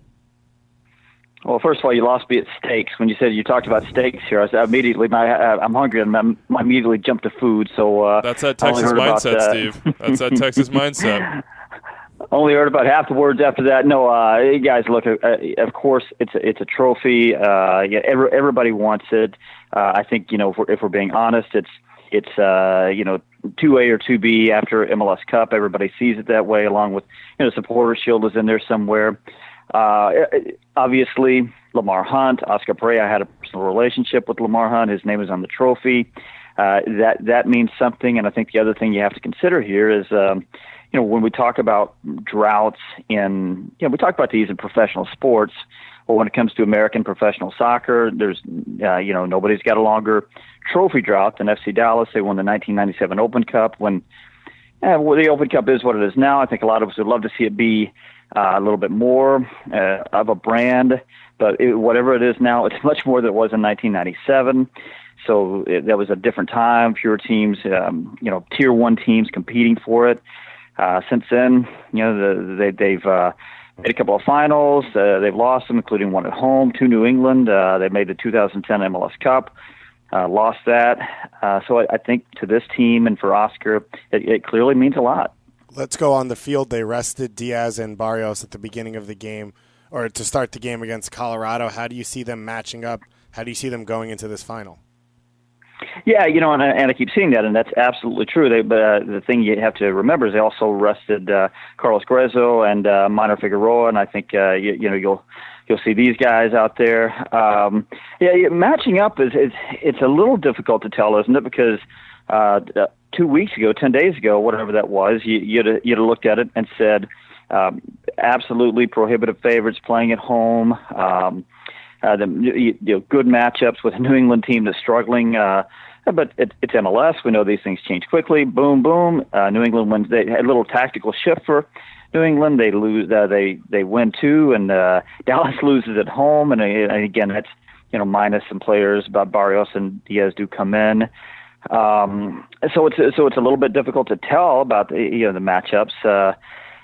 Well, first of all, you lost me at steaks. When you said you talked about steaks here, I said immediately, my, uh, I'm hungry, and I'm, I immediately jumped to food. So uh, That's that I only Texas heard about, mindset, uh, Steve. That's that Texas mindset. Only heard about half the words after that. No, uh, you guys, look, uh, of course, it's a, it's a trophy. Uh, yeah, every, everybody wants it. Uh, I think, you know, if we're, if we're being honest, it's, it's uh, you know, two A or two B after M L S Cup. Everybody sees it that way, along with, you know, Supporter Shield is in there somewhere. Uh, obviously, Lamar Hunt, Oscar Pereira had a personal relationship with Lamar Hunt. His name is on the trophy. Uh, that that means something. And I think the other thing you have to consider here is, um, you know, when we talk about droughts in, you know, we talk about these in professional sports. Well, when it comes to American professional soccer, there's, uh, you know, nobody's got a longer trophy drought than F C Dallas. They won the nineteen ninety-seven Open Cup. When uh, well, the Open Cup is what it is now, I think a lot of us would love to see it be uh, a little bit more uh, of a brand. But it, whatever it is now, it's much more than it was in nineteen ninety-seven. So it, that was a different time, fewer teams, um, you know, tier one teams competing for it. Uh, since then, you know, the, they, they've uh, made a couple of finals. Uh, they've lost them, including one at home to New England. Uh, they made the two thousand ten M L S Cup, uh, lost that. Uh, so I, I think to this team and for Oscar, it, it clearly means a lot. Let's go on the field. They rested Diaz and Barrios at the beginning of the game, or to start the game against Colorado. How do you see them matching up? How do you see them going into this final? Yeah, you know, and, and I keep seeing that, and that's absolutely true. They, but uh, the thing you have to remember is they also rested uh, Carlos Gruezo and uh, Minor Figueroa, and I think uh, you, you know you'll you'll see these guys out there. Um, yeah, matching up is it's it's a little difficult to tell, isn't it? Because uh, two weeks ago, ten days ago, whatever that was, you, you'd have, you'd have looked at it and said, um, absolutely prohibitive favorites playing at home. Um, Uh, the you know, good matchups with a New England team that's struggling, uh, but it, it's M L S. We know these things change quickly. Boom, boom. Uh, New England wins. They had a little tactical shift for New England. They lose. Uh, they they win two, and uh, Dallas loses at home. And, uh, and again, that's you know minus some players. But Barrios and Diaz do come in. Um, so it's so it's a little bit difficult to tell about the you know the matchups. Uh,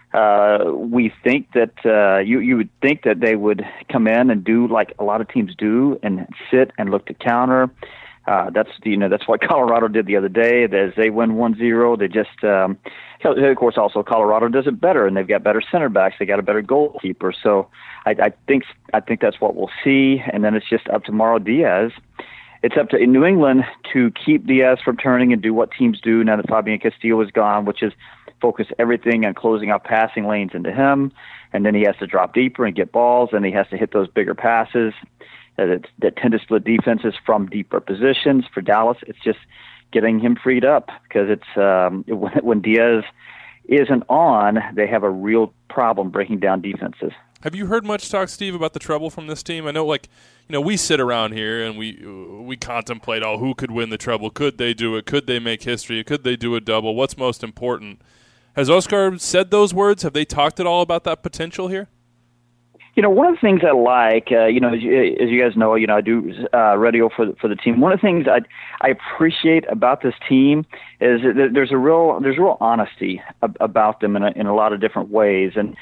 Uh, we think that uh, you you would think that they would come in and do like a lot of teams do and sit and look to counter. Uh, that's you know that's what Colorado did the other day. As they win one zero, they just um, of course also Colorado does it better, and they've got better center backs. They got a better goalkeeper. So I, I think I think that's what we'll see. And then it's just up to Mauro Diaz. It's up to New England to keep Diaz from turning and do what teams do now that Fabian Castillo is gone, which is focus everything on closing out passing lanes into him, and then he has to drop deeper and get balls, and he has to hit those bigger passes that, that tend to split defenses from deeper positions. For Dallas, it's just getting him freed up because it's um, when, when Diaz isn't on, they have a real problem breaking down defenses. Have you heard much talk, Steve, about the treble from this team? I know, like, you know, we sit around here and we we contemplate, oh, who could win the treble? Could they do it? Could they make history? Could they do a double? What's most important? Has Oscar said those words? Have they talked at all about that potential here? You know, one of the things I like, uh, you know, as you, as you guys know, you know, I do uh, radio for the, for the team. One of the things I I appreciate about this team is that there's a real there's real honesty ab- about them in a, in a lot of different ways, and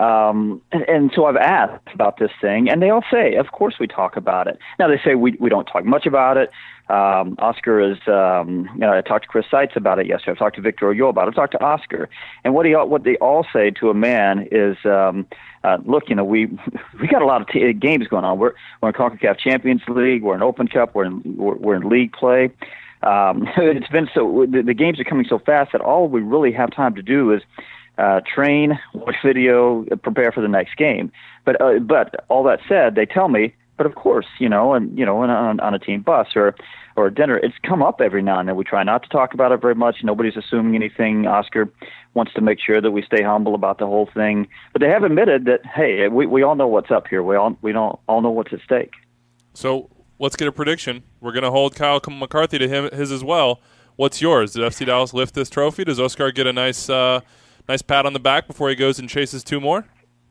um and, and so I've asked about this thing, and they all say, of course we talk about it. Now they say we we don't talk much about it. Um, Oscar is, um, you know, I talked to Chris Seitz about it yesterday. I've talked to Victor Oyo about it. I've talked to Oscar. And what he, what they all say to a man is, um, uh, look, you know, we we got a lot of t- games going on. We're we're in CONCACAF Champions League. We're in Open Cup. We're in we're, we're in league play. Um, it's been so the, the games are coming so fast that all we really have time to do is uh, train, watch video, prepare for the next game. But uh, but all that said, they tell me. But of course, you know, and you know, on, on a team bus or or a dinner, it's come up every now and then. We try not to talk about it very much. Nobody's assuming anything. Oscar wants to make sure that we stay humble about the whole thing. But they have admitted that, hey, we, we all know what's up here. We all we don't all know what's at stake. So let's get a prediction. We're going to hold Kyle McCarthy to him his as well. What's yours? Did F C Dallas lift this trophy? Does Oscar get a nice uh, nice pat on the back before he goes and chases two more?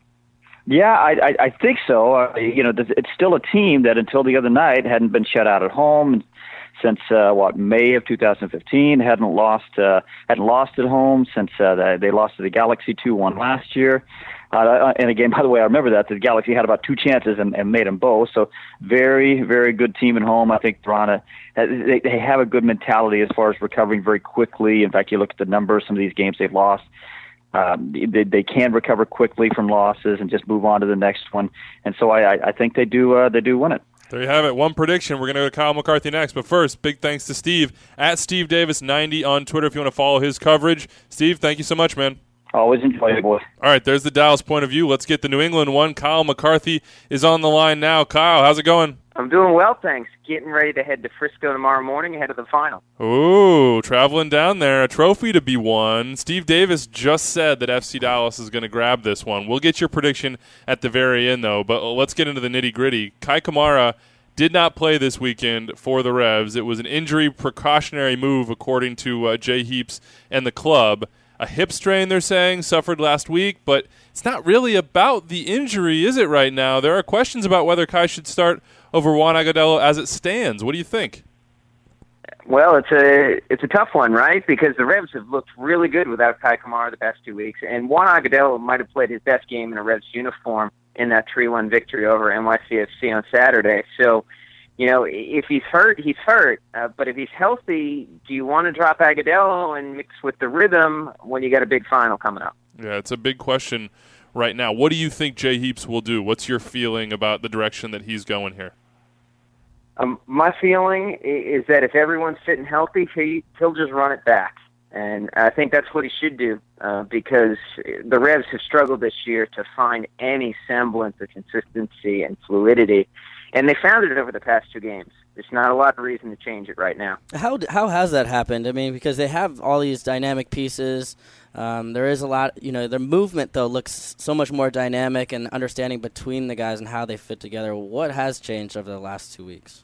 Yeah, I, I, I think so. Uh, you know, it's still a team that until the other night hadn't been shut out at home since uh, what May of two thousand fifteen. Hadn't lost uh, hadn't lost at home since uh, they, they lost to the Galaxy two one last year. Uh, and again, by the way, I remember that the Galaxy had about two chances and, and made them both. So very, very good team at home. I think Toronto, they, they have a good mentality as far as recovering very quickly. In fact, you look at the numbers, some of these games they've lost. Um, they, they can recover quickly from losses and just move on to the next one. And so I, I think they do uh, they do win it. There you have it. One prediction. We're going to go to Kyle McCarthy next. But first, big thanks to Steve at Steve Davis ninety on Twitter if you want to follow his coverage. Steve, thank you so much, man. Always enjoy it, boys. All right, there's the Dallas point of view. Let's get the New England one. Kyle McCarthy is on the line now. Kyle, how's it going? I'm doing well, thanks. Getting ready to head to Frisco tomorrow morning ahead of the final. Ooh, traveling down there. A trophy to be won. Steve Davis just said that F C Dallas is going to grab this one. We'll get your prediction at the very end, though, but let's get into the nitty-gritty. Kai Kamara did not play this weekend for the Revs. It was an injury precautionary move, according to uh, Jay Heaps and the club. A hip strain, they're saying, suffered last week, but it's not really about the injury, is it, right now? There are questions about whether Kai should start over Juan Agudelo as it stands. What do you think? Well, it's a it's a tough one, right? Because the Revs have looked really good without Kai Kamara the past two weeks, and Juan Agudelo might have played his best game in a Revs uniform in that three one victory over N Y C F C on Saturday. So, you know, if he's hurt, he's hurt. Uh, but if he's healthy, do you want to drop Agudelo and mix with the rhythm when you got a big final coming up? Yeah, it's a big question right now. What do you think Jay Heaps will do? What's your feeling about the direction that he's going here? Um, my feeling is that if everyone's fit and healthy, he, he'll just run it back. And I think that's what he should do uh, because the Revs have struggled this year to find any semblance of consistency and fluidity. And they found it over the past two games. There's not a lot of reason to change it right now. How how has that happened? I mean, because they have all these dynamic pieces. Um, there is a lot, you know, their movement, though, looks so much more dynamic and understanding between the guys and how they fit together. What has changed over the last two weeks?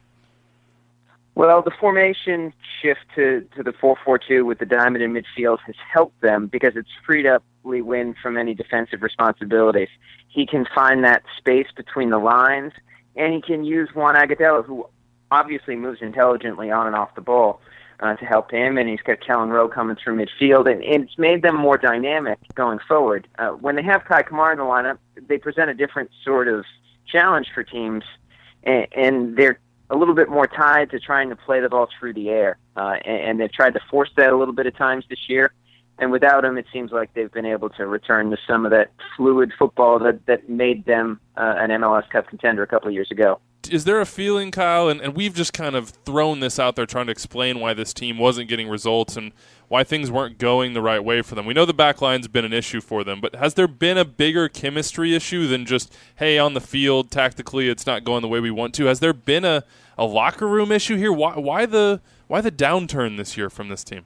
Well, the formation shift to, to the four four two with the diamond in midfield has helped them because it's freed up Lee Nguyen from any defensive responsibilities. He can find that space between the lines, and he can use Juan Agudelo, who obviously moves intelligently on and off the ball, uh, to help him. And he's got Kellen Rowe coming through midfield, and, and it's made them more dynamic going forward. Uh, when they have Kai Kamara in the lineup, they present a different sort of challenge for teams, and, and they're a little bit more tied to trying to play the ball through the air. Uh, and, and they've tried to force that a little bit of times this year. And without him, it seems like they've been able to return to some of that fluid football that, that made them uh, an M L S Cup contender a couple of years ago. Is there a feeling, Kyle, and, and we've just kind of thrown this out there trying to explain why this team wasn't getting results and why things weren't going the right way for them. We know the back line's been an issue for them, but has there been a bigger chemistry issue than just, hey, on the field, tactically, it's not going the way we want to? Has there been a, a locker room issue here? Why, why the why the downturn this year from this team?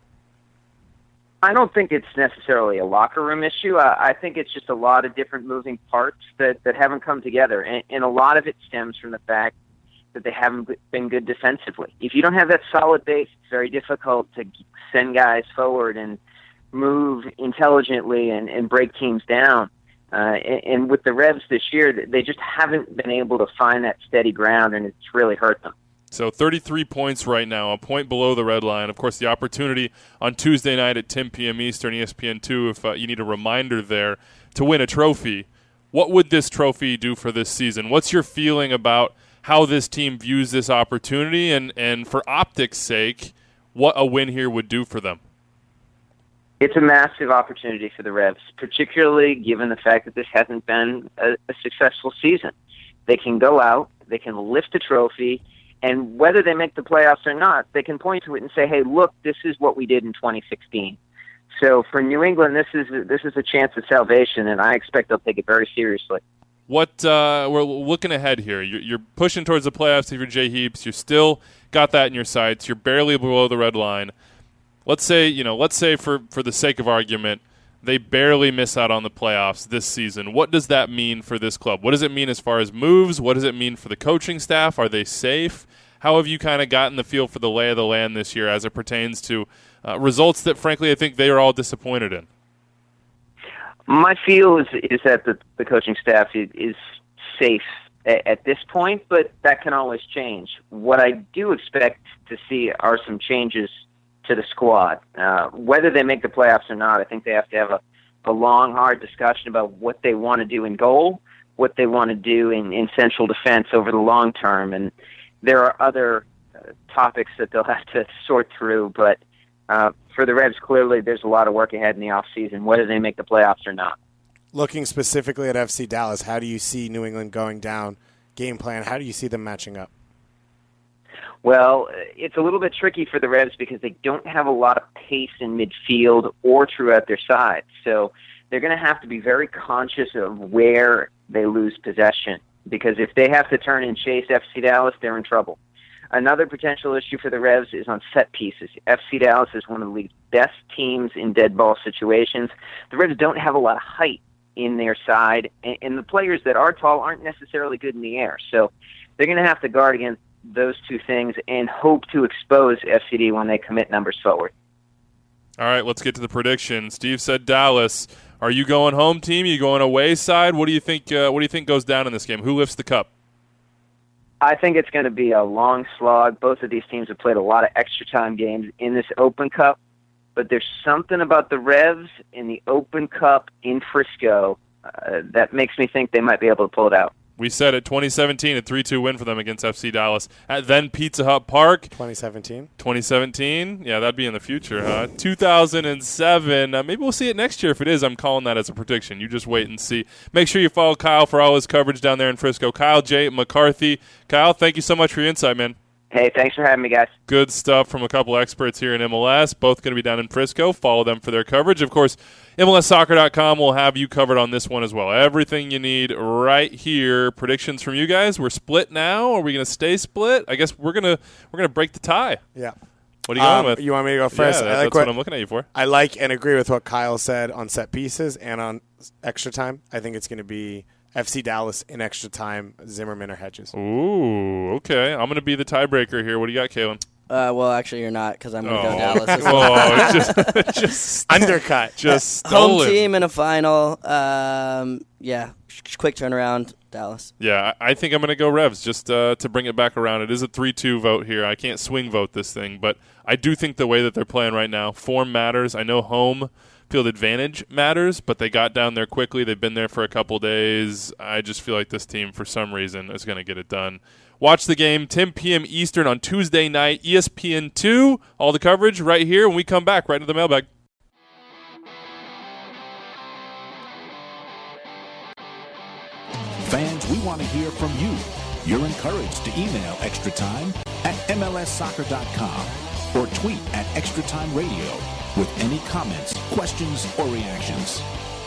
I don't think it's necessarily a locker room issue. I, I think it's just a lot of different moving parts that, that haven't come together. And, and a lot of it stems from the fact that they haven't been good defensively. If you don't have that solid base, it's very difficult to send guys forward and move intelligently and, and break teams down. Uh, and, and with the Revs this year, they just haven't been able to find that steady ground, and it's really hurt them. So thirty-three points right now, a point below the red line. Of course, the opportunity on Tuesday night at ten p.m. Eastern, E S P N two, if uh, you need a reminder there, to win a trophy. What would this trophy do for this season? What's your feeling about how this team views this opportunity, and, and for optics' sake, what a win here would do for them? It's a massive opportunity for the Revs, particularly given the fact that this hasn't been a, a successful season. They can go out, they can lift a trophy, and whether they make the playoffs or not, they can point to it and say, hey, look, this is what we did in twenty sixteen. So for New England, this is this is a chance of salvation, and I expect they'll take it very seriously. What uh, we're looking ahead here. You're, you're pushing towards the playoffs if you're Jay Heaps. You still got that in your sights. You're barely below the red line. Let's say, you know, let's say for, for the sake of argument, they barely miss out on the playoffs this season. What does that mean for this club? What does it mean as far as moves? What does it mean for the coaching staff? Are they safe? How have you kind of gotten the feel for the lay of the land this year as it pertains to uh, results that, frankly, I think they are all disappointed in? My feel is is that the, the coaching staff is, is safe at, at this point, but that can always change. What I do expect to see are some changes to the squad. Uh, whether they make the playoffs or not, I think they have to have a, a long, hard discussion about what they want to do in goal, what they want to do in, in central defense over the long term. And there are other uh, topics that they'll have to sort through, but uh, for the Revs, clearly there's a lot of work ahead in the offseason, whether they make the playoffs or not. Looking specifically at F C Dallas, how do you see New England going down? Game plan, how do you see them matching up? Well, it's a little bit tricky for the Revs because they don't have a lot of pace in midfield or throughout their side. So they're going to have to be very conscious of where they lose possession, because if they have to turn and chase F C Dallas, they're in trouble. Another potential issue for the Revs is on set pieces. F C Dallas is one of the league's best teams in dead ball situations. The Revs don't have a lot of height in their side, and, and the players that are tall aren't necessarily good in the air. So they're going to have to guard against those two things and hope to expose F C D when they commit numbers forward. All right, let's get to the prediction. Steve said Dallas. Are you going home team? Are you going away side? What do you think? Uh, what do you think goes down in this game? Who lifts the cup? I think it's going to be a long slog. Both of these teams have played a lot of extra time games in this Open Cup, but there's something about the Revs in the Open Cup in Frisco uh, that makes me think they might be able to pull it out. We said it, twenty seventeen, a three two win for them against F C Dallas at then Pizza Hut Park. twenty seventeen twenty seventeen, yeah, that'd be in the future, huh? two thousand seven, uh, maybe we'll see it next year. If it is, I'm calling that as a prediction. You just wait and see. Make sure you follow Kyle for all his coverage down there in Frisco. Kyle J. McCarthy. Kyle, thank you so much for your insight, man. Hey, thanks for having me, guys. Good stuff from a couple experts here in M L S. Both going to be down in Frisco. Follow them for their coverage. Of course, M L S soccer dot com will have you covered on this one as well. Everything you need right here. Predictions from you guys. We're split now. Are we going to stay split? I guess we're going to we're going to break the tie. Yeah. What are you um, going with? You want me to go first? Yeah, I that, like that's what, what I'm looking at you for. I like and agree with what Kyle said on set pieces and on extra time. I think it's going to be F C Dallas in extra time, Zimmerman or Hedges. Ooh, okay. I'm going to be the tiebreaker here. What do you got, Kalen? Uh, well, actually, you're not, because I'm going to Oh. go Dallas as well. Oh, just, just Undercut. Just Home stolen. team in a final. Um, yeah, quick turnaround, Dallas. Yeah, I I think I'm going to go Revs just uh, to bring it back around. It is a three two vote here. I can't swing vote this thing, but I do think the way that they're playing right now, form matters. I know home field advantage matters, but they got down there quickly. They've been there for a couple days. I just feel like this team, for some reason, is going to get it done. Watch the game, ten p.m. Eastern on Tuesday night, E S P N two. All the coverage right here when we come back, right into the mailbag. Fans, we want to hear from you. You're encouraged to email Extra Time at M L S soccer dot com or tweet at Extra Time Radio with any comments, questions, or reactions.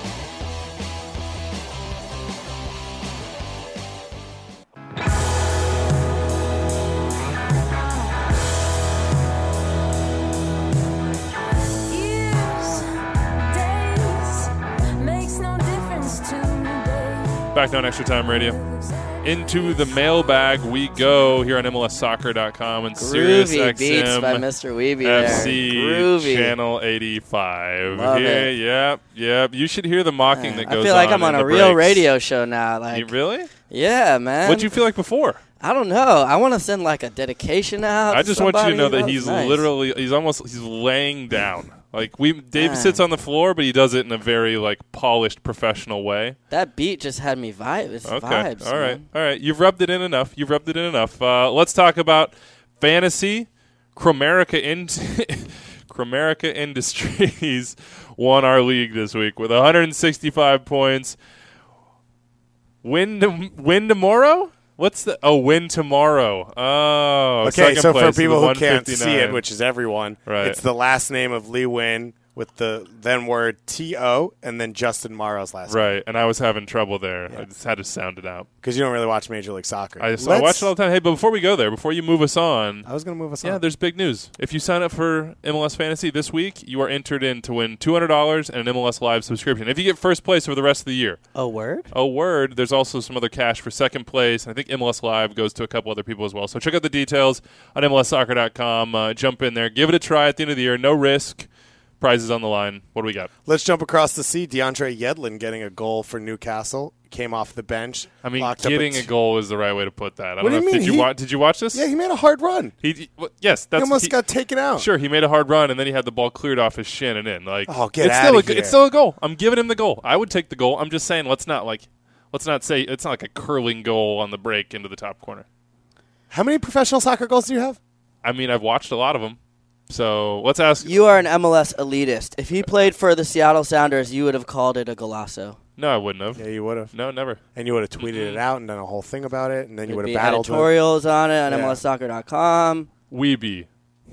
Back on Extra Time Radio. Into the mailbag we go here on M L S soccer dot com and Sirius Groovy X beats M by Mister Weeby F there. C Groovy. Channel eighty-five. Love Here, it. Yep, yep. You should hear the mocking that I goes feel like on I'm on in a the real breaks. radio show now. Like, You really? yeah, man. What'd you feel like before? I don't know. I want to send like a dedication out. I to just want you to somebody. know that was he's nice. literally, he's almost, he's laying down. Like we, Dave Yeah. sits on the floor, but he does it in a very like polished, professional way. That beat just had me vibe. It's Okay. vibes. All right. man. All right. You've rubbed it in enough. You've rubbed it in enough. Uh, let's talk about fantasy. Chromerica in Chromerica Industries won our league this week with one hundred sixty-five points. Win to, win tomorrow? What's the oh win tomorrow? Oh, Okay, second so for place with people the who can't see it, one fifty-nine. which is everyone, Right. it's the last name of Lee Win with the then word T O and then Justin Morrow's last name. Right, and I was having trouble there. I just had to sound it out. Because you don't really watch Major League Soccer. I, just, I Let's- watch it all the time. Hey, but before we go there, before you move us on, I was going to move us yeah, on. there's big news. If you sign up for M L S Fantasy this week, you are entered in to win two hundred dollars and an M L S Live subscription. If you get first place for the rest of the year. Oh, word? Oh, word. There's also some other cash for second place. I think M L S Live goes to a couple other people as well. So check out the details on M L S soccer dot com. Uh, jump in there. Give it a try at the end of the year. No risk. Prizes on the line. What do we got? Let's jump across the sea. DeAndre Yedlin getting a goal for Newcastle. Came off the bench. I mean, locked up getting a a t- goal is the right way to put that. I What don't do know you if, mean? Did you He- watch? Did you watch this? Yeah, he made a hard run. He, he well, yes, that's he almost he- got taken out. Sure, he made a hard run, and then he had the ball cleared off his shin and in. Like, Oh, get it's outta still a, here. It's still a goal. I'm giving him the goal. I would take the goal. I'm just saying, let's not like, let's not say it's not like a curling goal on the break into the top corner. How many professional soccer goals do you have? I mean, I've watched a lot of them. So let's ask. You are an M L S elitist. If he played for the Seattle Sounders, you would have called it a golazo. No, I wouldn't have. Yeah, you would have. No, never. And you would have tweeted it out and done a whole thing about it, and then you There'd would be have battled with- editorials on it on Yeah. M L S soccer dot com. Weeby.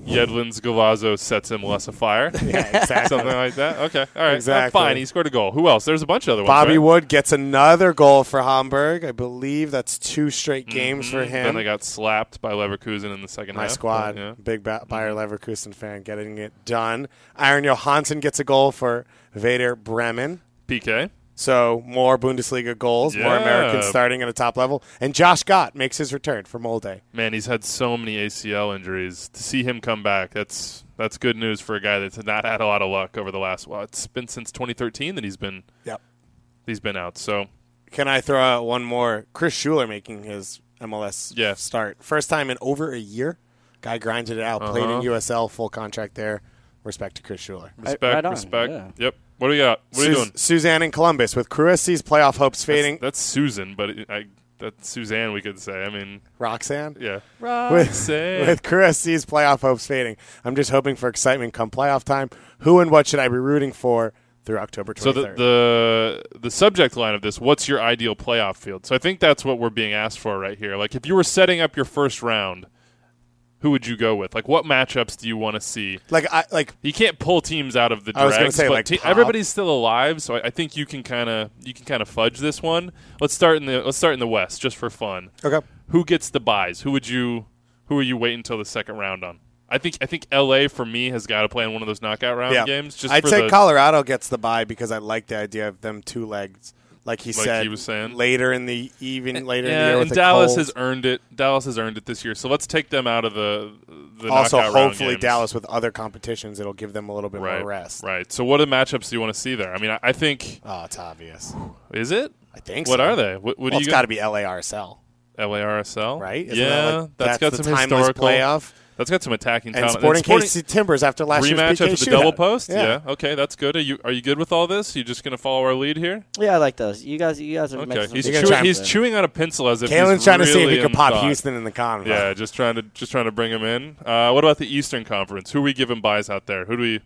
Yedlin's Golazo sets M L S afire. Yeah, exactly. Something like that. Okay, all right, Exactly. Uh, fine. He scored a goal. Who else? There's a bunch of other ones. Bobby right? Wood gets another goal for Hamburg. I believe that's two straight games Mhm. for him. Then they got slapped by Leverkusen in the second My half. squad, Yeah. big ba- Bayer Leverkusen fan, getting it done. Aaron Johansson gets a goal for Werder Bremen. P K. So more Bundesliga goals, more Yeah. Americans starting at a top level. And Josh Gott makes his return for Molde. Man, he's had so many A C L injuries. To see him come back, that's that's good news for a guy that's not had a lot of luck over the last. Well, it's been since twenty thirteen that he's been. Yep. He's been out. So Can I throw out one more? Chris Schuler making his M L S Yeah. start. First time in over a year. Guy grinded it out. Played Uh-huh. in U S L, full contract there. Respect to Chris Schuler. respect, right on, respect. yeah. Yep. What do we got? What are you Sus- doing? Suzanne in Columbus with Crew S C's playoff hopes fading. That's, that's Susan, but it, I, that's Suzanne. We could say. I mean, Roxanne? yeah. With, Roxanne. with Crew S C's playoff hopes fading. I'm just hoping for excitement come playoff time. Who and what should I be rooting for through October So twenty-third? the, the the subject line of this, what's your ideal playoff field? So I think that's what we're being asked for right here. Like if you were setting up your first round, who would you go with? Like what matchups do you want to see? like, I, like You can't pull teams out of the I was gonna dregs, say, but like, te- pop. everybody's still alive, so I, I think you can kind of you can kind of fudge this one. Let's start in the let's start in the West just for fun. okay. Who gets the buys? Who would you who are you waiting until the second round on? I think I think L A for me has got to play in one of those knockout round Yeah. games. Just I'd for say the, Colorado gets the bye because I like the idea of them two legs. Like he Like said, he was saying. later in the even later in the Yeah, year with and the Dallas Colts. has earned it. Dallas has earned it this year. So let's take them out of the the also knockout round hopefully games. Dallas with other competitions, it'll give them a little bit right, more rest. Right. So what are matchups do you want to see there? I mean, I, I think Oh, it's obvious. is it? I think. What so. are they? What, what Well, do it's you got to be L A R S L, L A R S L? right? Isn't yeah, that like, that's got the some timeless historical playoff. That's got some attacking And talent. Sporting K C Timbers after last year's rematch P K after the shootout. double post. Yeah. Okay, that's good. Are you are you good with all this? You just going to follow our lead here? Yeah, I like those. You guys, you guys are Okay. making some He's good gonna chewing, try- he's chewing on a pencil as if Kalen's he's trying to see if really he could in pop thought. Houston in the convo. Yeah, just trying to just trying to bring him in. Uh, what about the Eastern Conference? Who are we giving buys out there? Who do we?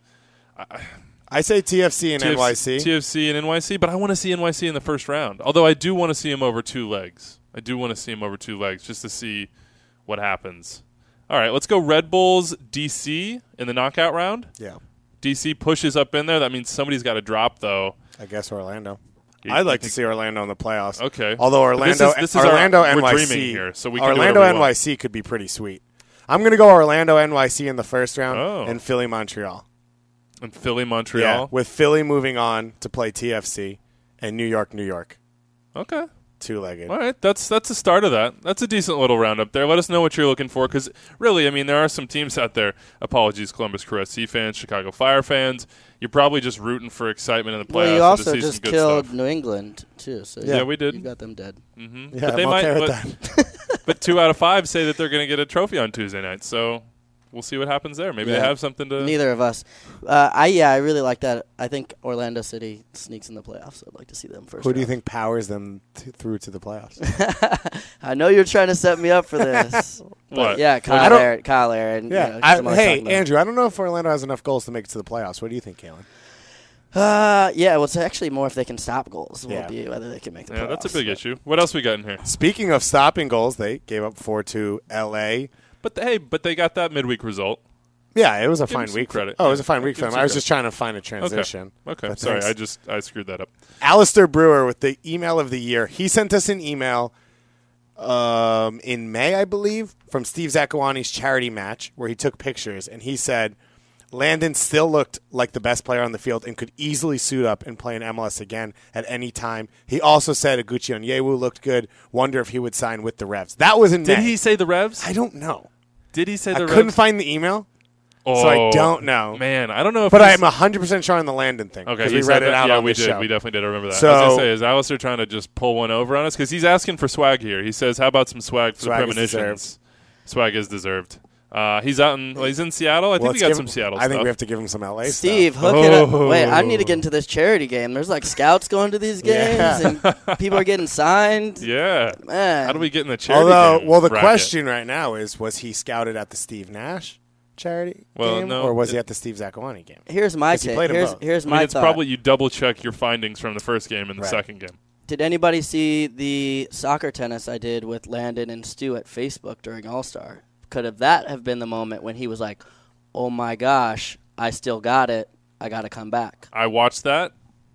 I say T F C and T F C, N Y C. T F C and N Y C, but I want to see N Y C in the first round. Although I do want to see him over two legs. I do want to see him over two legs just to see what happens. All right, let's go Red Bulls D C in the knockout round. Yeah, D C pushes up in there. That means somebody's got to drop, though. I guess Orlando. You- I'd like you to see Orlando in the playoffs. Okay. Although But this Orlando, is- this is our- Orlando we're N Y C dreaming here, so we can do Orlando whatever we N Y C could be pretty sweet. I'm going to go Orlando N Y C in the first round Oh. and Philly Montreal. And Philly, Montreal. Yeah, with Philly moving on to play T F C and New York, New York, Okay. two-legged. All right, that's that's the start of that. That's a decent little roundup there. Let us know what you're looking for, because really, I mean, there are some teams out there. Apologies, Columbus Crew S C fans, Chicago Fire fans. You're probably just rooting for excitement in the playoffs. Well, you and also to see just some good killed stuff. New England too. So Yeah, you- we did. You got them dead. Mm-hmm. Yeah, but they I'm might. okay with but, that. but two out of five say that they're going to get a trophy on Tuesday night. So we'll see what happens there. Maybe Yeah. they have something to. Neither of us. Uh, I yeah, I really like that. I think Orlando City sneaks in the playoffs. I'd like to see them first. Who do you round. think powers them t- through to the playoffs? I know you're trying to set me up for this. But What? yeah, I Kyle don't- Aaron, Kyle Aaron. Yeah. you know, I, some other hey, talking about- Andrew, I don't know if Orlando has enough goals to make it to the playoffs. What do you think, Kalen? Uh, yeah. Well, it's actually more if they can stop goals. Yeah. Will be whether they can make the Yeah, playoffs. that's a big but- issue. What else we got in here? Speaking of stopping goals, they gave up four to L A. But hey, but they got that midweek result. Yeah, it was a Give 'em fine some week. credit. Oh, it was Yeah. a fine Yeah, week give for 'em them. some I was credit. just trying to find a transition. Okay, But sorry, thanks. I just I screwed that up. Alistair Brewer with the email of the year. He sent us an email um, in May, I believe, from Steve Zakawani's charity match where he took pictures, and he said Landon still looked like the best player on the field and could easily suit up and play in M L S again at any time. He also said Aguchi Onyewu looked good. Wonder if he would sign with the Revs. That was in Did May. he say the Revs? I don't know. Did he say I the couldn't Revs? find the email, oh, so I don't know. Man, I don't know if but he's- I'm one hundred percent sure on the Landon thing. Okay, because he we said read it that- out yeah, on we the did. show. We definitely did. I remember that. So- I was gonna say, is Alistair trying to just pull one over on us? Because he's asking for swag here. He says, "How about some swag for Swag the is premonitions?" Swag is deserved. Uh, he's out in. Well, he's in Seattle. I think Well, we let's got give some him- Seattle I stuff. think we have to give him some L A Steve, stuff. hook it up. Oh. Wait, I need to get into this charity game. There's like scouts going to these games, Yeah. and people are getting signed. Yeah. Man, How do we get in the charity Although, game well, the bracket? question right now is: was he scouted at the Steve Nash charity Well, game, no, or was he it- at the Steve Zakawani game? Here's my 'Cause he take. played 'em Here's both. here's I my mean, it's thought. probably you double check your findings from the first game and the Right. second game. Did anybody see the soccer tennis I did with Landon and Stu at Facebook during All Star? Could have that have been the moment when he was like, oh my gosh, I still got it. I got to come back. I watched that.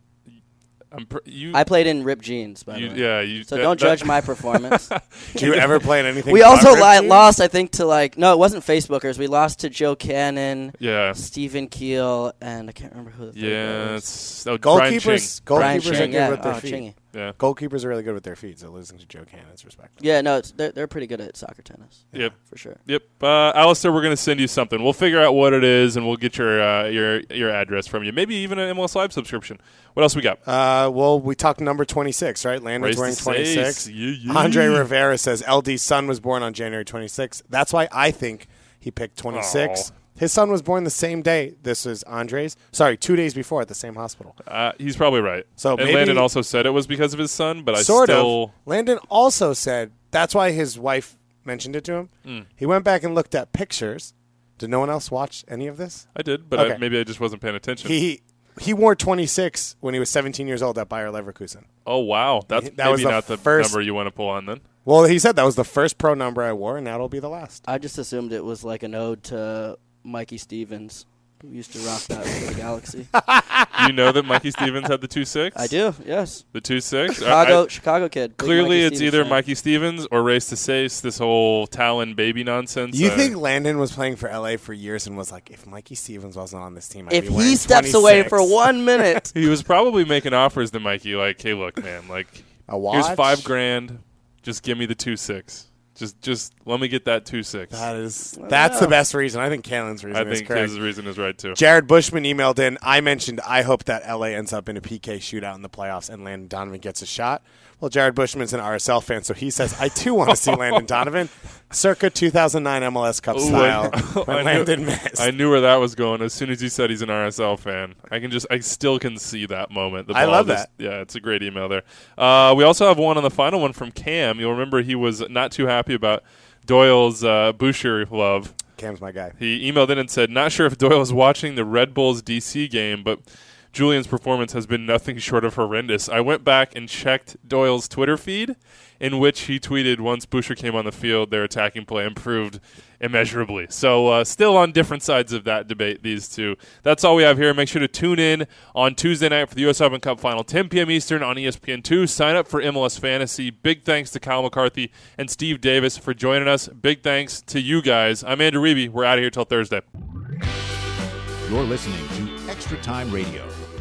I'm pr- you, I played in ripped jeans, by you, the way. yeah, you, so that, don't that, judge my performance. Do you ever play in anything? We but also ripped li- jeans? lost, I think, to like no, it wasn't Facebookers. We lost to Joe Cannon, Yeah. Stephen Keel, and I can't remember who the third Yeah, guy was. it's oh, Brian Ching. Goalkeepers, Brian goalkeepers are Ching, good yeah. with their Oh, feet. Chingy. Yeah. Goalkeepers are really good with their feet, so losing to Joe Cannon's respectable. Yeah, no, it's, they're they're pretty good at soccer tennis. Yep. For sure. Yep. Uh, Alistair, we're going to send you something. We'll figure out what it is, and we'll get your uh, your your address from you. Maybe even an M L S Live subscription. What else we got? Uh, well, we talked number twenty-six, right? Landon's Race wearing to twenty-six. six. Yeah, yeah. Andre Rivera says L D's son was born on January twenty-sixth. That's why I think he picked twenty-six. Oh. His son was born the same day. This is Andre's. Sorry, two days before at the same hospital. Uh, he's probably right. So and maybe- Landon also said it was because of his son, but I Sort still. of. Landon also said that's why his wife mentioned it to him. Mm. He went back and looked at pictures. Did no one else watch any of this? I did, but Okay. I, maybe I just wasn't paying attention. He he wore twenty-six when he was seventeen years old at Bayer Leverkusen. oh, wow. That's That maybe was the not the first- number you want to pull on then. Well, he said that was the first pro number I wore, and that'll be the last. I just assumed it was like an ode to Mikey Stevens, who used to rock that for the Galaxy. You know that Mikey Stevens had the two six? I do, yes. The two six? Chicago, Chicago kid. Big Clearly, Mikey it's Stevens either fan. Mikey Stevens or Race to Sace, this whole Talon baby nonsense. You Uh, think Landon was playing for L A for years and was like, if Mikey Stevens wasn't on this team, I'd If be wearing he steps away twenty-six. for one minute, he was probably making offers to Mikey, like, hey, look, man, like, A watch? here's five grand. Just give me the two six. Just, just let me get that two six. That is, that's the best reason. I think Kalen's reason I is think correct. his reason is right too. Jared Bushman emailed in. I mentioned I hope that L A ends up in a P K shootout in the playoffs and Landon Donovan gets a shot. Well, Jared Bushman's an R S L fan, so he says I too want to see Landon Donovan, circa two thousand nine M L S Cup Ooh, style. I, when I Landon knew, missed. I knew where that was going as soon as he said he's an R S L fan. I can just, I still can see that moment. The I ball love just- that. Yeah, it's a great email there. Uh, we also have one on the final one from Cam. You'll remember he was not too happy about Doyle's uh, Boucher love. Cam's my guy. He emailed in and said, not sure if Doyle is watching the Red Bulls D C game, but Julian's performance has been nothing short of horrendous. I went back and checked Doyle's Twitter feed, in which he tweeted once Boucher came on the field, their attacking play improved immeasurably. So uh, still on different sides of that debate, these two. That's all we have here. Make sure to tune in on Tuesday night for the U S Open Cup Final, ten p.m. Eastern on E S P N two. Sign up for M L S Fantasy. Big thanks to Kyle McCarthy and Steve Davis for joining us. Big thanks to you guys. I'm Andrew Reeby. We're out of here till Thursday. You're listening to Extra Time Radio.